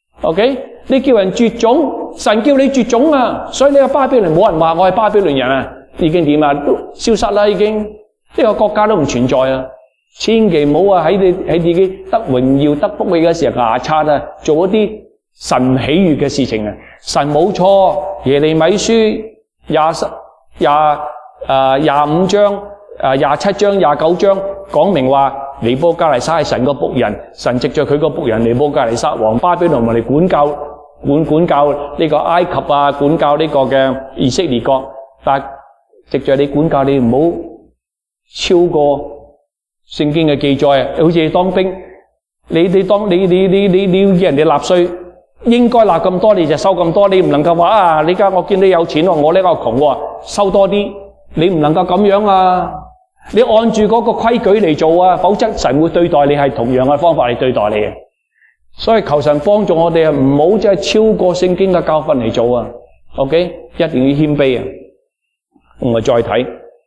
OK， 你叫人絕種，神叫你絕種啊！所以你個巴比倫冇人話我係巴比倫人啊，已經點啊？都消失啦，已經。呢個國家都唔存在啊！千祈唔好啊！喺你喺自己得榮耀得福氣嘅時候牙刷啊，做一啲神喜悅嘅事情啊！神冇錯，耶利米書廿十廿誒廿五章誒廿七章廿九章講明話，尼布甲尼撒係神個僕人，神藉着佢個僕人尼布甲尼撒王巴比倫嚟管教管管教呢個埃及啊，管教呢個嘅以色列國，但係藉着你管教你唔好超過聖經嘅記載啊！好似當兵，你你當你你你你你要叫人哋納稅，應該納咁多你就收咁多，你唔能夠話啊！你家我見你有錢喎，我呢個窮喎，收多啲，你唔能夠咁樣啊！你按住嗰個規矩嚟做啊，否則神會對待你係同樣嘅方法嚟對待你嘅。所以求神幫助我哋啊，唔好真係超過聖經嘅教訓嚟做啊 ！OK， 一定要謙卑啊！我再睇。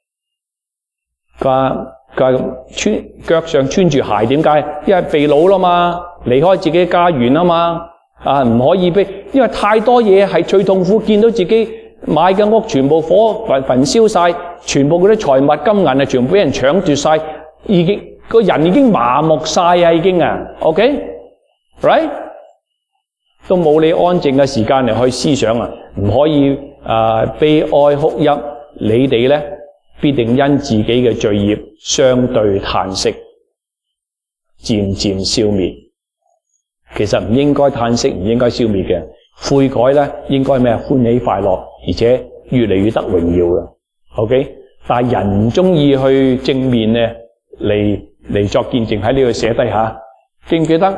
佢佢穿腳上穿住鞋，點解？因為被擄啦嘛，離開自己家園啊嘛，啊唔可以俾，因為太多嘢係最痛苦，見到自己買嘅屋全部火焚焚燒晒，全部嗰啲財物金銀啊，全部俾人搶奪晒，已經個人已經麻木晒啊，已經啊 ，OK，right？ 都冇你安靜嘅時間嚟去思想啊！唔可以啊、呃、悲哀哭泣，你哋咧必定因自己嘅罪孽相對嘆息，漸漸消滅。其實唔應該嘆息，唔應該消滅嘅。悔改咧應該咩？歡喜快樂，而且越嚟越得榮耀嘅。OK， 但係人唔中意去正面咧嚟嚟作見證，喺呢度寫低下。記唔記得？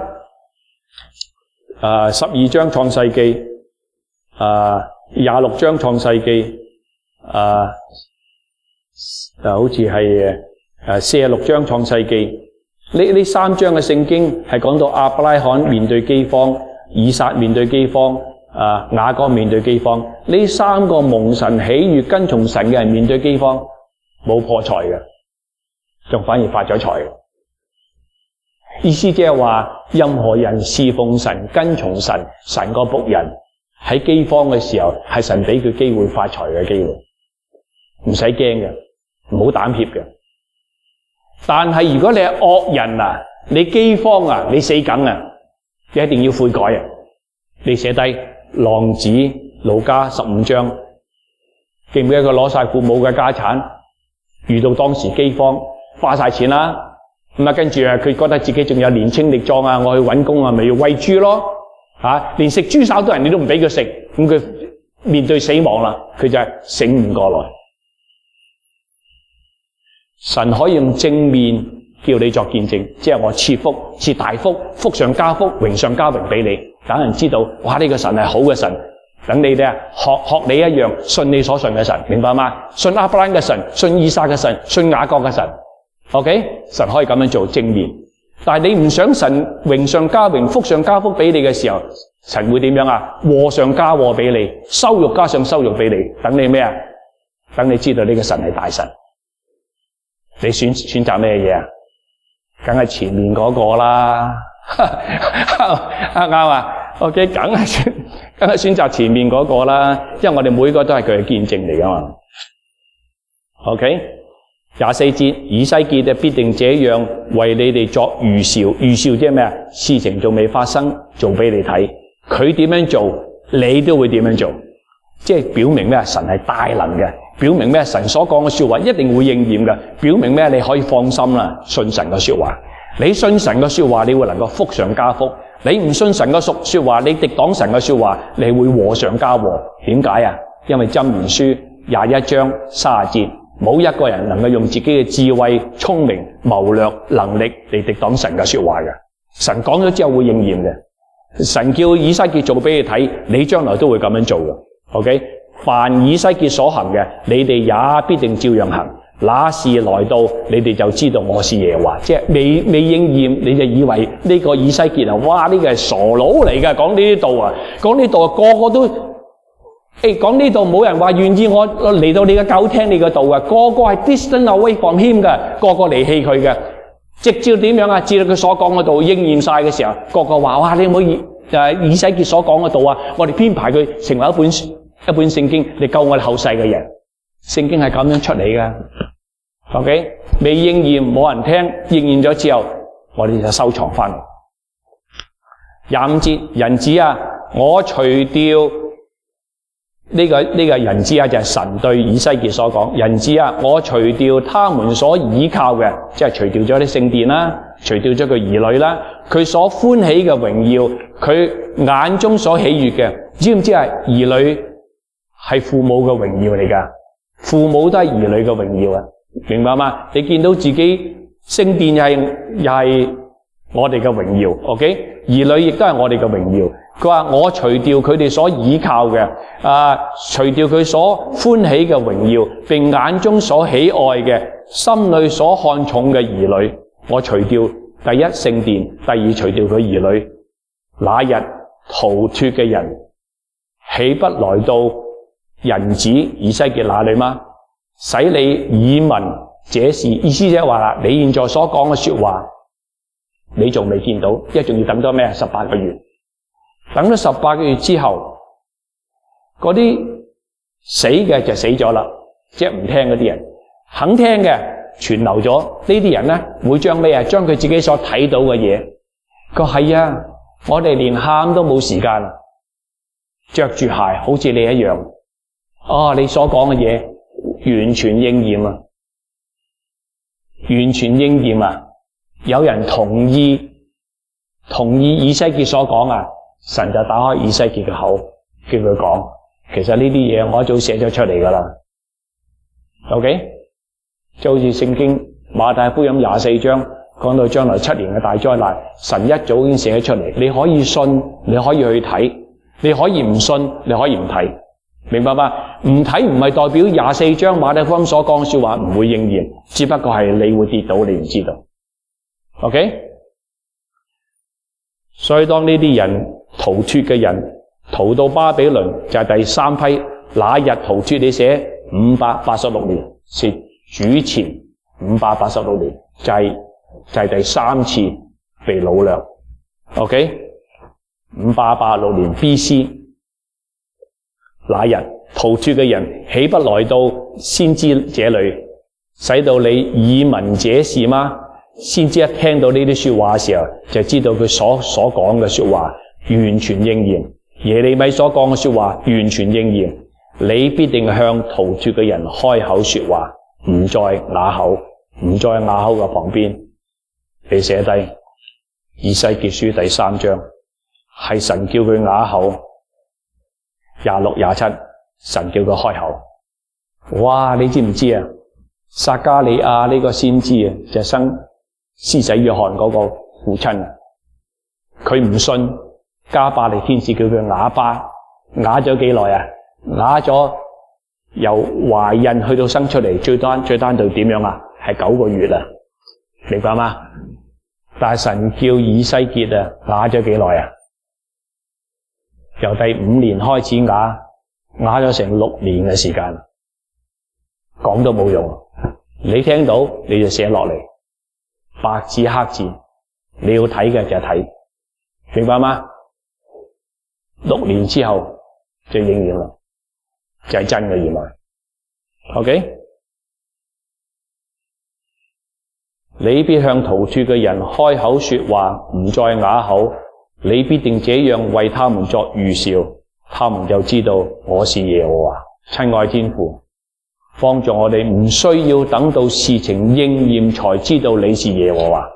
啊，十二章創世記，啊，廿六章創世記，啊，啊，好似係誒四十六章創世記。呢呢三章嘅聖經係講到亞伯拉罕面對饑荒，以撒面對饑荒，啊，雅各面對饑荒。呢三個蒙神喜悅跟從神嘅人面對饑荒，冇破財嘅，仲反而發咗財嘅。意思即係話，任何人侍奉神、跟從神、神個僕人喺饑荒嘅時候，係神俾佢機會發財嘅機會，唔使驚嘅，唔好膽怯嘅。但係如果你係惡人啊，你饑荒啊，你死梗啊，你一定要悔改啊！你寫低浪子路加十五章，記唔記得佢攞晒父母嘅家產，遇到當時饑荒，花晒錢啦。咁啊，跟住啊，佢覺得自己仲有年青力壯啊，我去搵工啊，咪要餵豬咯，吓、啊，連食豬手都人哋都唔俾佢食，咁佢面對死亡啦，佢就係醒唔過來。神可以用正面叫你作見證，即係我賜福、賜大福、福上加福、榮上加榮俾你，等人知道，哇！呢、這個神係好嘅神，等你哋啊學學你一樣，信你所信嘅神，明白嗎？信亞伯蘭嘅神，信以撒嘅神，信雅各嘅神。OK， 神可以咁樣做正面，但係你唔想神榮上加榮、福上加福俾你嘅時候，神會點樣啊？禍上加禍俾你，羞辱加上羞辱俾你，等你咩啊？等你知道呢個神係大神，你選選擇咩嘢啊？梗係前面嗰個啦，啱啊 ？OK， 梗係選，梗係選擇前面嗰個啦，因為我哋每個都係佢嘅見證嚟噶嘛。OK。廿四節，以西結就必定這樣為你哋作預兆，預兆即係咩啊？事情仲未發生，做俾你睇。佢點樣做，你都會點樣做，即係表明咩？神係大能嘅，表明咩？神所講嘅說話一定會應驗嘅，表明咩？你可以放心啦，信神嘅說話。你信神嘅說話，你會能夠福上加福；你唔信神嘅說話，你敵擋神嘅說話，你會禍上加禍。點解啊？因為箴言書廿一章三十節。冇一個人能夠用自己嘅智慧、聰明、謀略、能力嚟敵擋神嘅說話嘅。神講咗之後會應驗嘅。神叫以西結做俾你睇，你將來都會咁樣做嘅。OK， 凡以西結所行嘅，你哋也必定照樣行。那時來到，你哋就知道我是耶和華。即係未未應驗，你就以為呢個以西結啊，哇！呢個係傻佬嚟嘅，講呢啲道啊，講呢度啊，個個都。誒，講呢度冇人話願意我嚟到你嘅教聽你嘅道啊，個個係 distant away from him 嘅，個個離棄佢嘅，直至點樣啊？至到佢所講嘅道應驗晒嘅時候，個個話：哇！你唔可以誒以西結所講嘅道啊，我哋編排佢成為一本一本聖經嚟救我哋後世嘅人。聖經係咁樣出嚟嘅。OK， 未應驗冇人聽，應驗咗之後，我哋就收藏翻。廿五節，人子啊，我除掉。呢、這個呢、這個人子啊，就係神對以西結所講：人子啊，我除掉他們所倚靠嘅，即係除掉咗啲聖殿啦，除掉咗佢兒女啦，佢所歡喜嘅榮耀，佢眼中所喜悅嘅，知唔知係兒女係父母嘅榮耀嚟㗎？父母都係兒女嘅榮耀啊，明白嗎？你見到自己聖殿又係又係我哋嘅榮耀 ，OK？ 兒女亦都係我哋嘅榮耀。佢話我除掉佢哋所倚靠嘅，啊，除掉佢所歡喜嘅榮耀，並眼中所喜愛嘅，心裏所看重嘅兒女，我除掉第一聖殿，第二除掉佢兒女。那日逃脫嘅人，豈不來到人子以西結那裏嗎？使你耳聞這事，意思即係話啦，你現在所講嘅說話，你仲未見到，一仲要等多咩？十八個月。等咗十八個月之後，嗰啲死嘅就死咗啦，即係唔聽嗰啲人，肯聽嘅存留咗。呢啲人咧會將咩啊？將佢自己所睇到嘅嘢，佢係啊，我哋連喊都冇時間， 着住鞋，好似你一樣。啊，你所講嘅嘢完全應驗啊！完全應驗啊！有人同意同意以西結所講啊，神就打開以西結嘅口，叫佢講。其實呢啲嘢我一早寫咗出嚟噶啦。OK， 就好似聖經馬太福音廿四章講到將來七年嘅大災難，神一早已經寫咗出嚟。你可以信，你可以去睇，你可以唔信，你可以唔睇，明白嗎？唔睇唔係代表廿四章馬太福音所講嘅說話唔會應驗，只不過係你會跌倒，你唔知道。OK， 所以當呢啲人逃脫嘅人逃到巴比倫，就係第三批。那日逃脫你寫五百八十六年，是主前五百八十六年，就係、是、就係、是、第三次被擄掠。OK， 五百八十六年 B C， 那日逃脫嘅人豈不來到先知這裏，使到你耳聞這事嗎？先知一聽到呢啲說話嘅時候，就知道佢所所講嘅說話完全應驗。耶利米所講嘅說話完全應驗。你必定向逃脫嘅人開口說話，唔再啞口，唔再啞口嘅旁邊。你寫低以西結書第三章，係神叫佢啞口。廿六廿七，神叫佢開口。哇！你知唔知啊？撒迦利亞呢個先知啊，就生施洗約翰嗰個父親，佢唔信，加百列天使叫佢啞巴，啞咗幾耐啊？啞咗由懷孕去到生出嚟，最單最單到點樣啊？係九個月啊，明白嗎？但係神叫以西結啊，啞咗幾耐啊？由第五年開始啞，啞咗成六年嘅時間，講都冇用。你聽到你就寫落嚟，白紙黑字，你要睇嘅就睇，明白嗎？六年之後就應驗啦。就係真嘅，原來 OK， 你必向逃脫嘅人開口說話，唔再啞口。你必定這樣為他們作預兆，他們就知道我是耶和華。親愛天父，幫助我哋唔需要等到事情應驗才知道你是耶和華。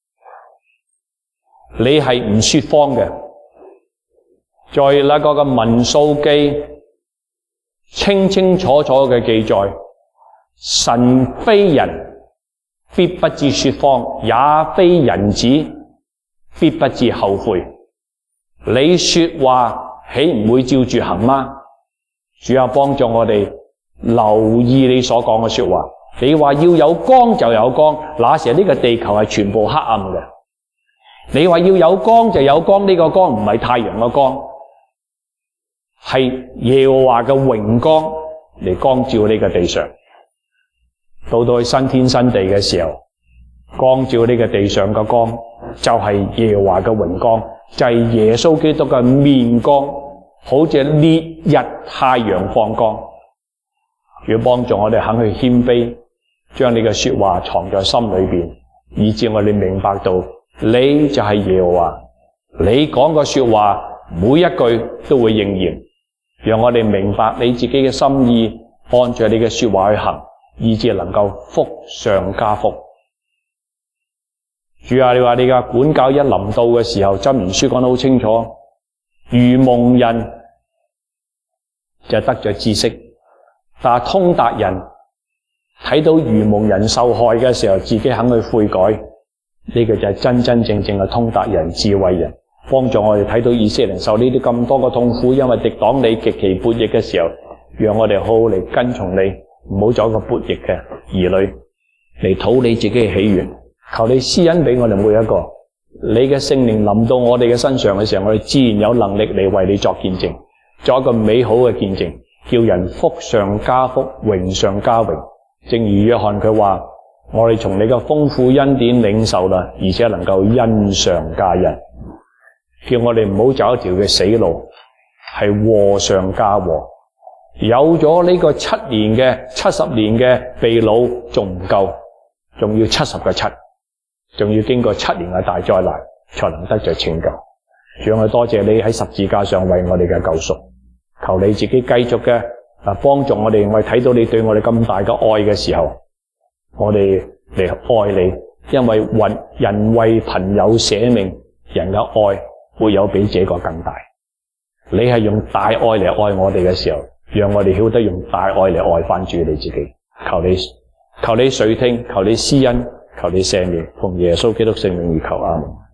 你係唔說謊嘅，在那個嘅民數記清清楚楚嘅記載，神非人，必不至說謊，也非人子，必不至後悔。你說話豈唔會照住行嗎？主啊，幫助我哋留意你所講嘅說話。你話要有光就有光，那時呢個地球係全部黑暗嘅。你話要有光就有光，呢個光唔係太陽嘅光，係耶和華嘅榮光嚟光照呢個地上。到到去新天新地嘅時候，光照呢個地上嘅光就係耶和華嘅榮光，就係耶穌基督嘅面光，好似烈日太陽放光。要幫助我哋肯去謙卑，將你嘅說話藏在心裏邊，以致我哋明白到你就係耶和華，你講嘅說話每一句都會應驗。讓我哋明白你自己嘅心意，按照你嘅說話去行，以致能夠福上加福。主啊，你話你嘅管教一臨到嘅時候，箴言書講得好清楚，愚蒙人就得咗知識，但係通達人睇到愚蒙人受害嘅時候，自己肯去悔改，呢個就係真真正正嘅通達人、智慧人。幫助我哋睇到以色列人受呢啲咁多嘅痛苦，因為敵擋你極其悖逆嘅時候，讓我哋好好嚟跟從你，唔好做一個悖逆嘅兒女，嚟討你自己嘅喜悅。求你施恩俾我哋每一個，你嘅聖靈臨到我哋嘅身上嘅時候，我哋自然有能力嚟為你作見證，作一個美好嘅見證，叫人福上加福，榮上加榮。正如約翰佢話，我哋從你嘅豐富恩典領受啦，而且能夠恩上加恩。叫我哋唔好走一條嘅死路，係禍上加禍。有咗呢個七年嘅七十年嘅被擄仲唔夠，仲要七十個七，仲要經過七年嘅大災難，才能得着拯救。主，我多謝你喺十字架上為我哋嘅救贖。 求你自己繼續嘅啊幫助我哋，我哋睇到你對我哋咁大嘅愛嘅時候，我哋嚟愛你，因為人為朋友捨命，人嘅愛沒有比這個更大。你係用大愛嚟愛我哋嘅時候，讓我哋曉得用大愛嚟愛返主你自己。求你求你垂聽，求你施恩，求你赦免，奉耶穌基督聖名而求，阿們。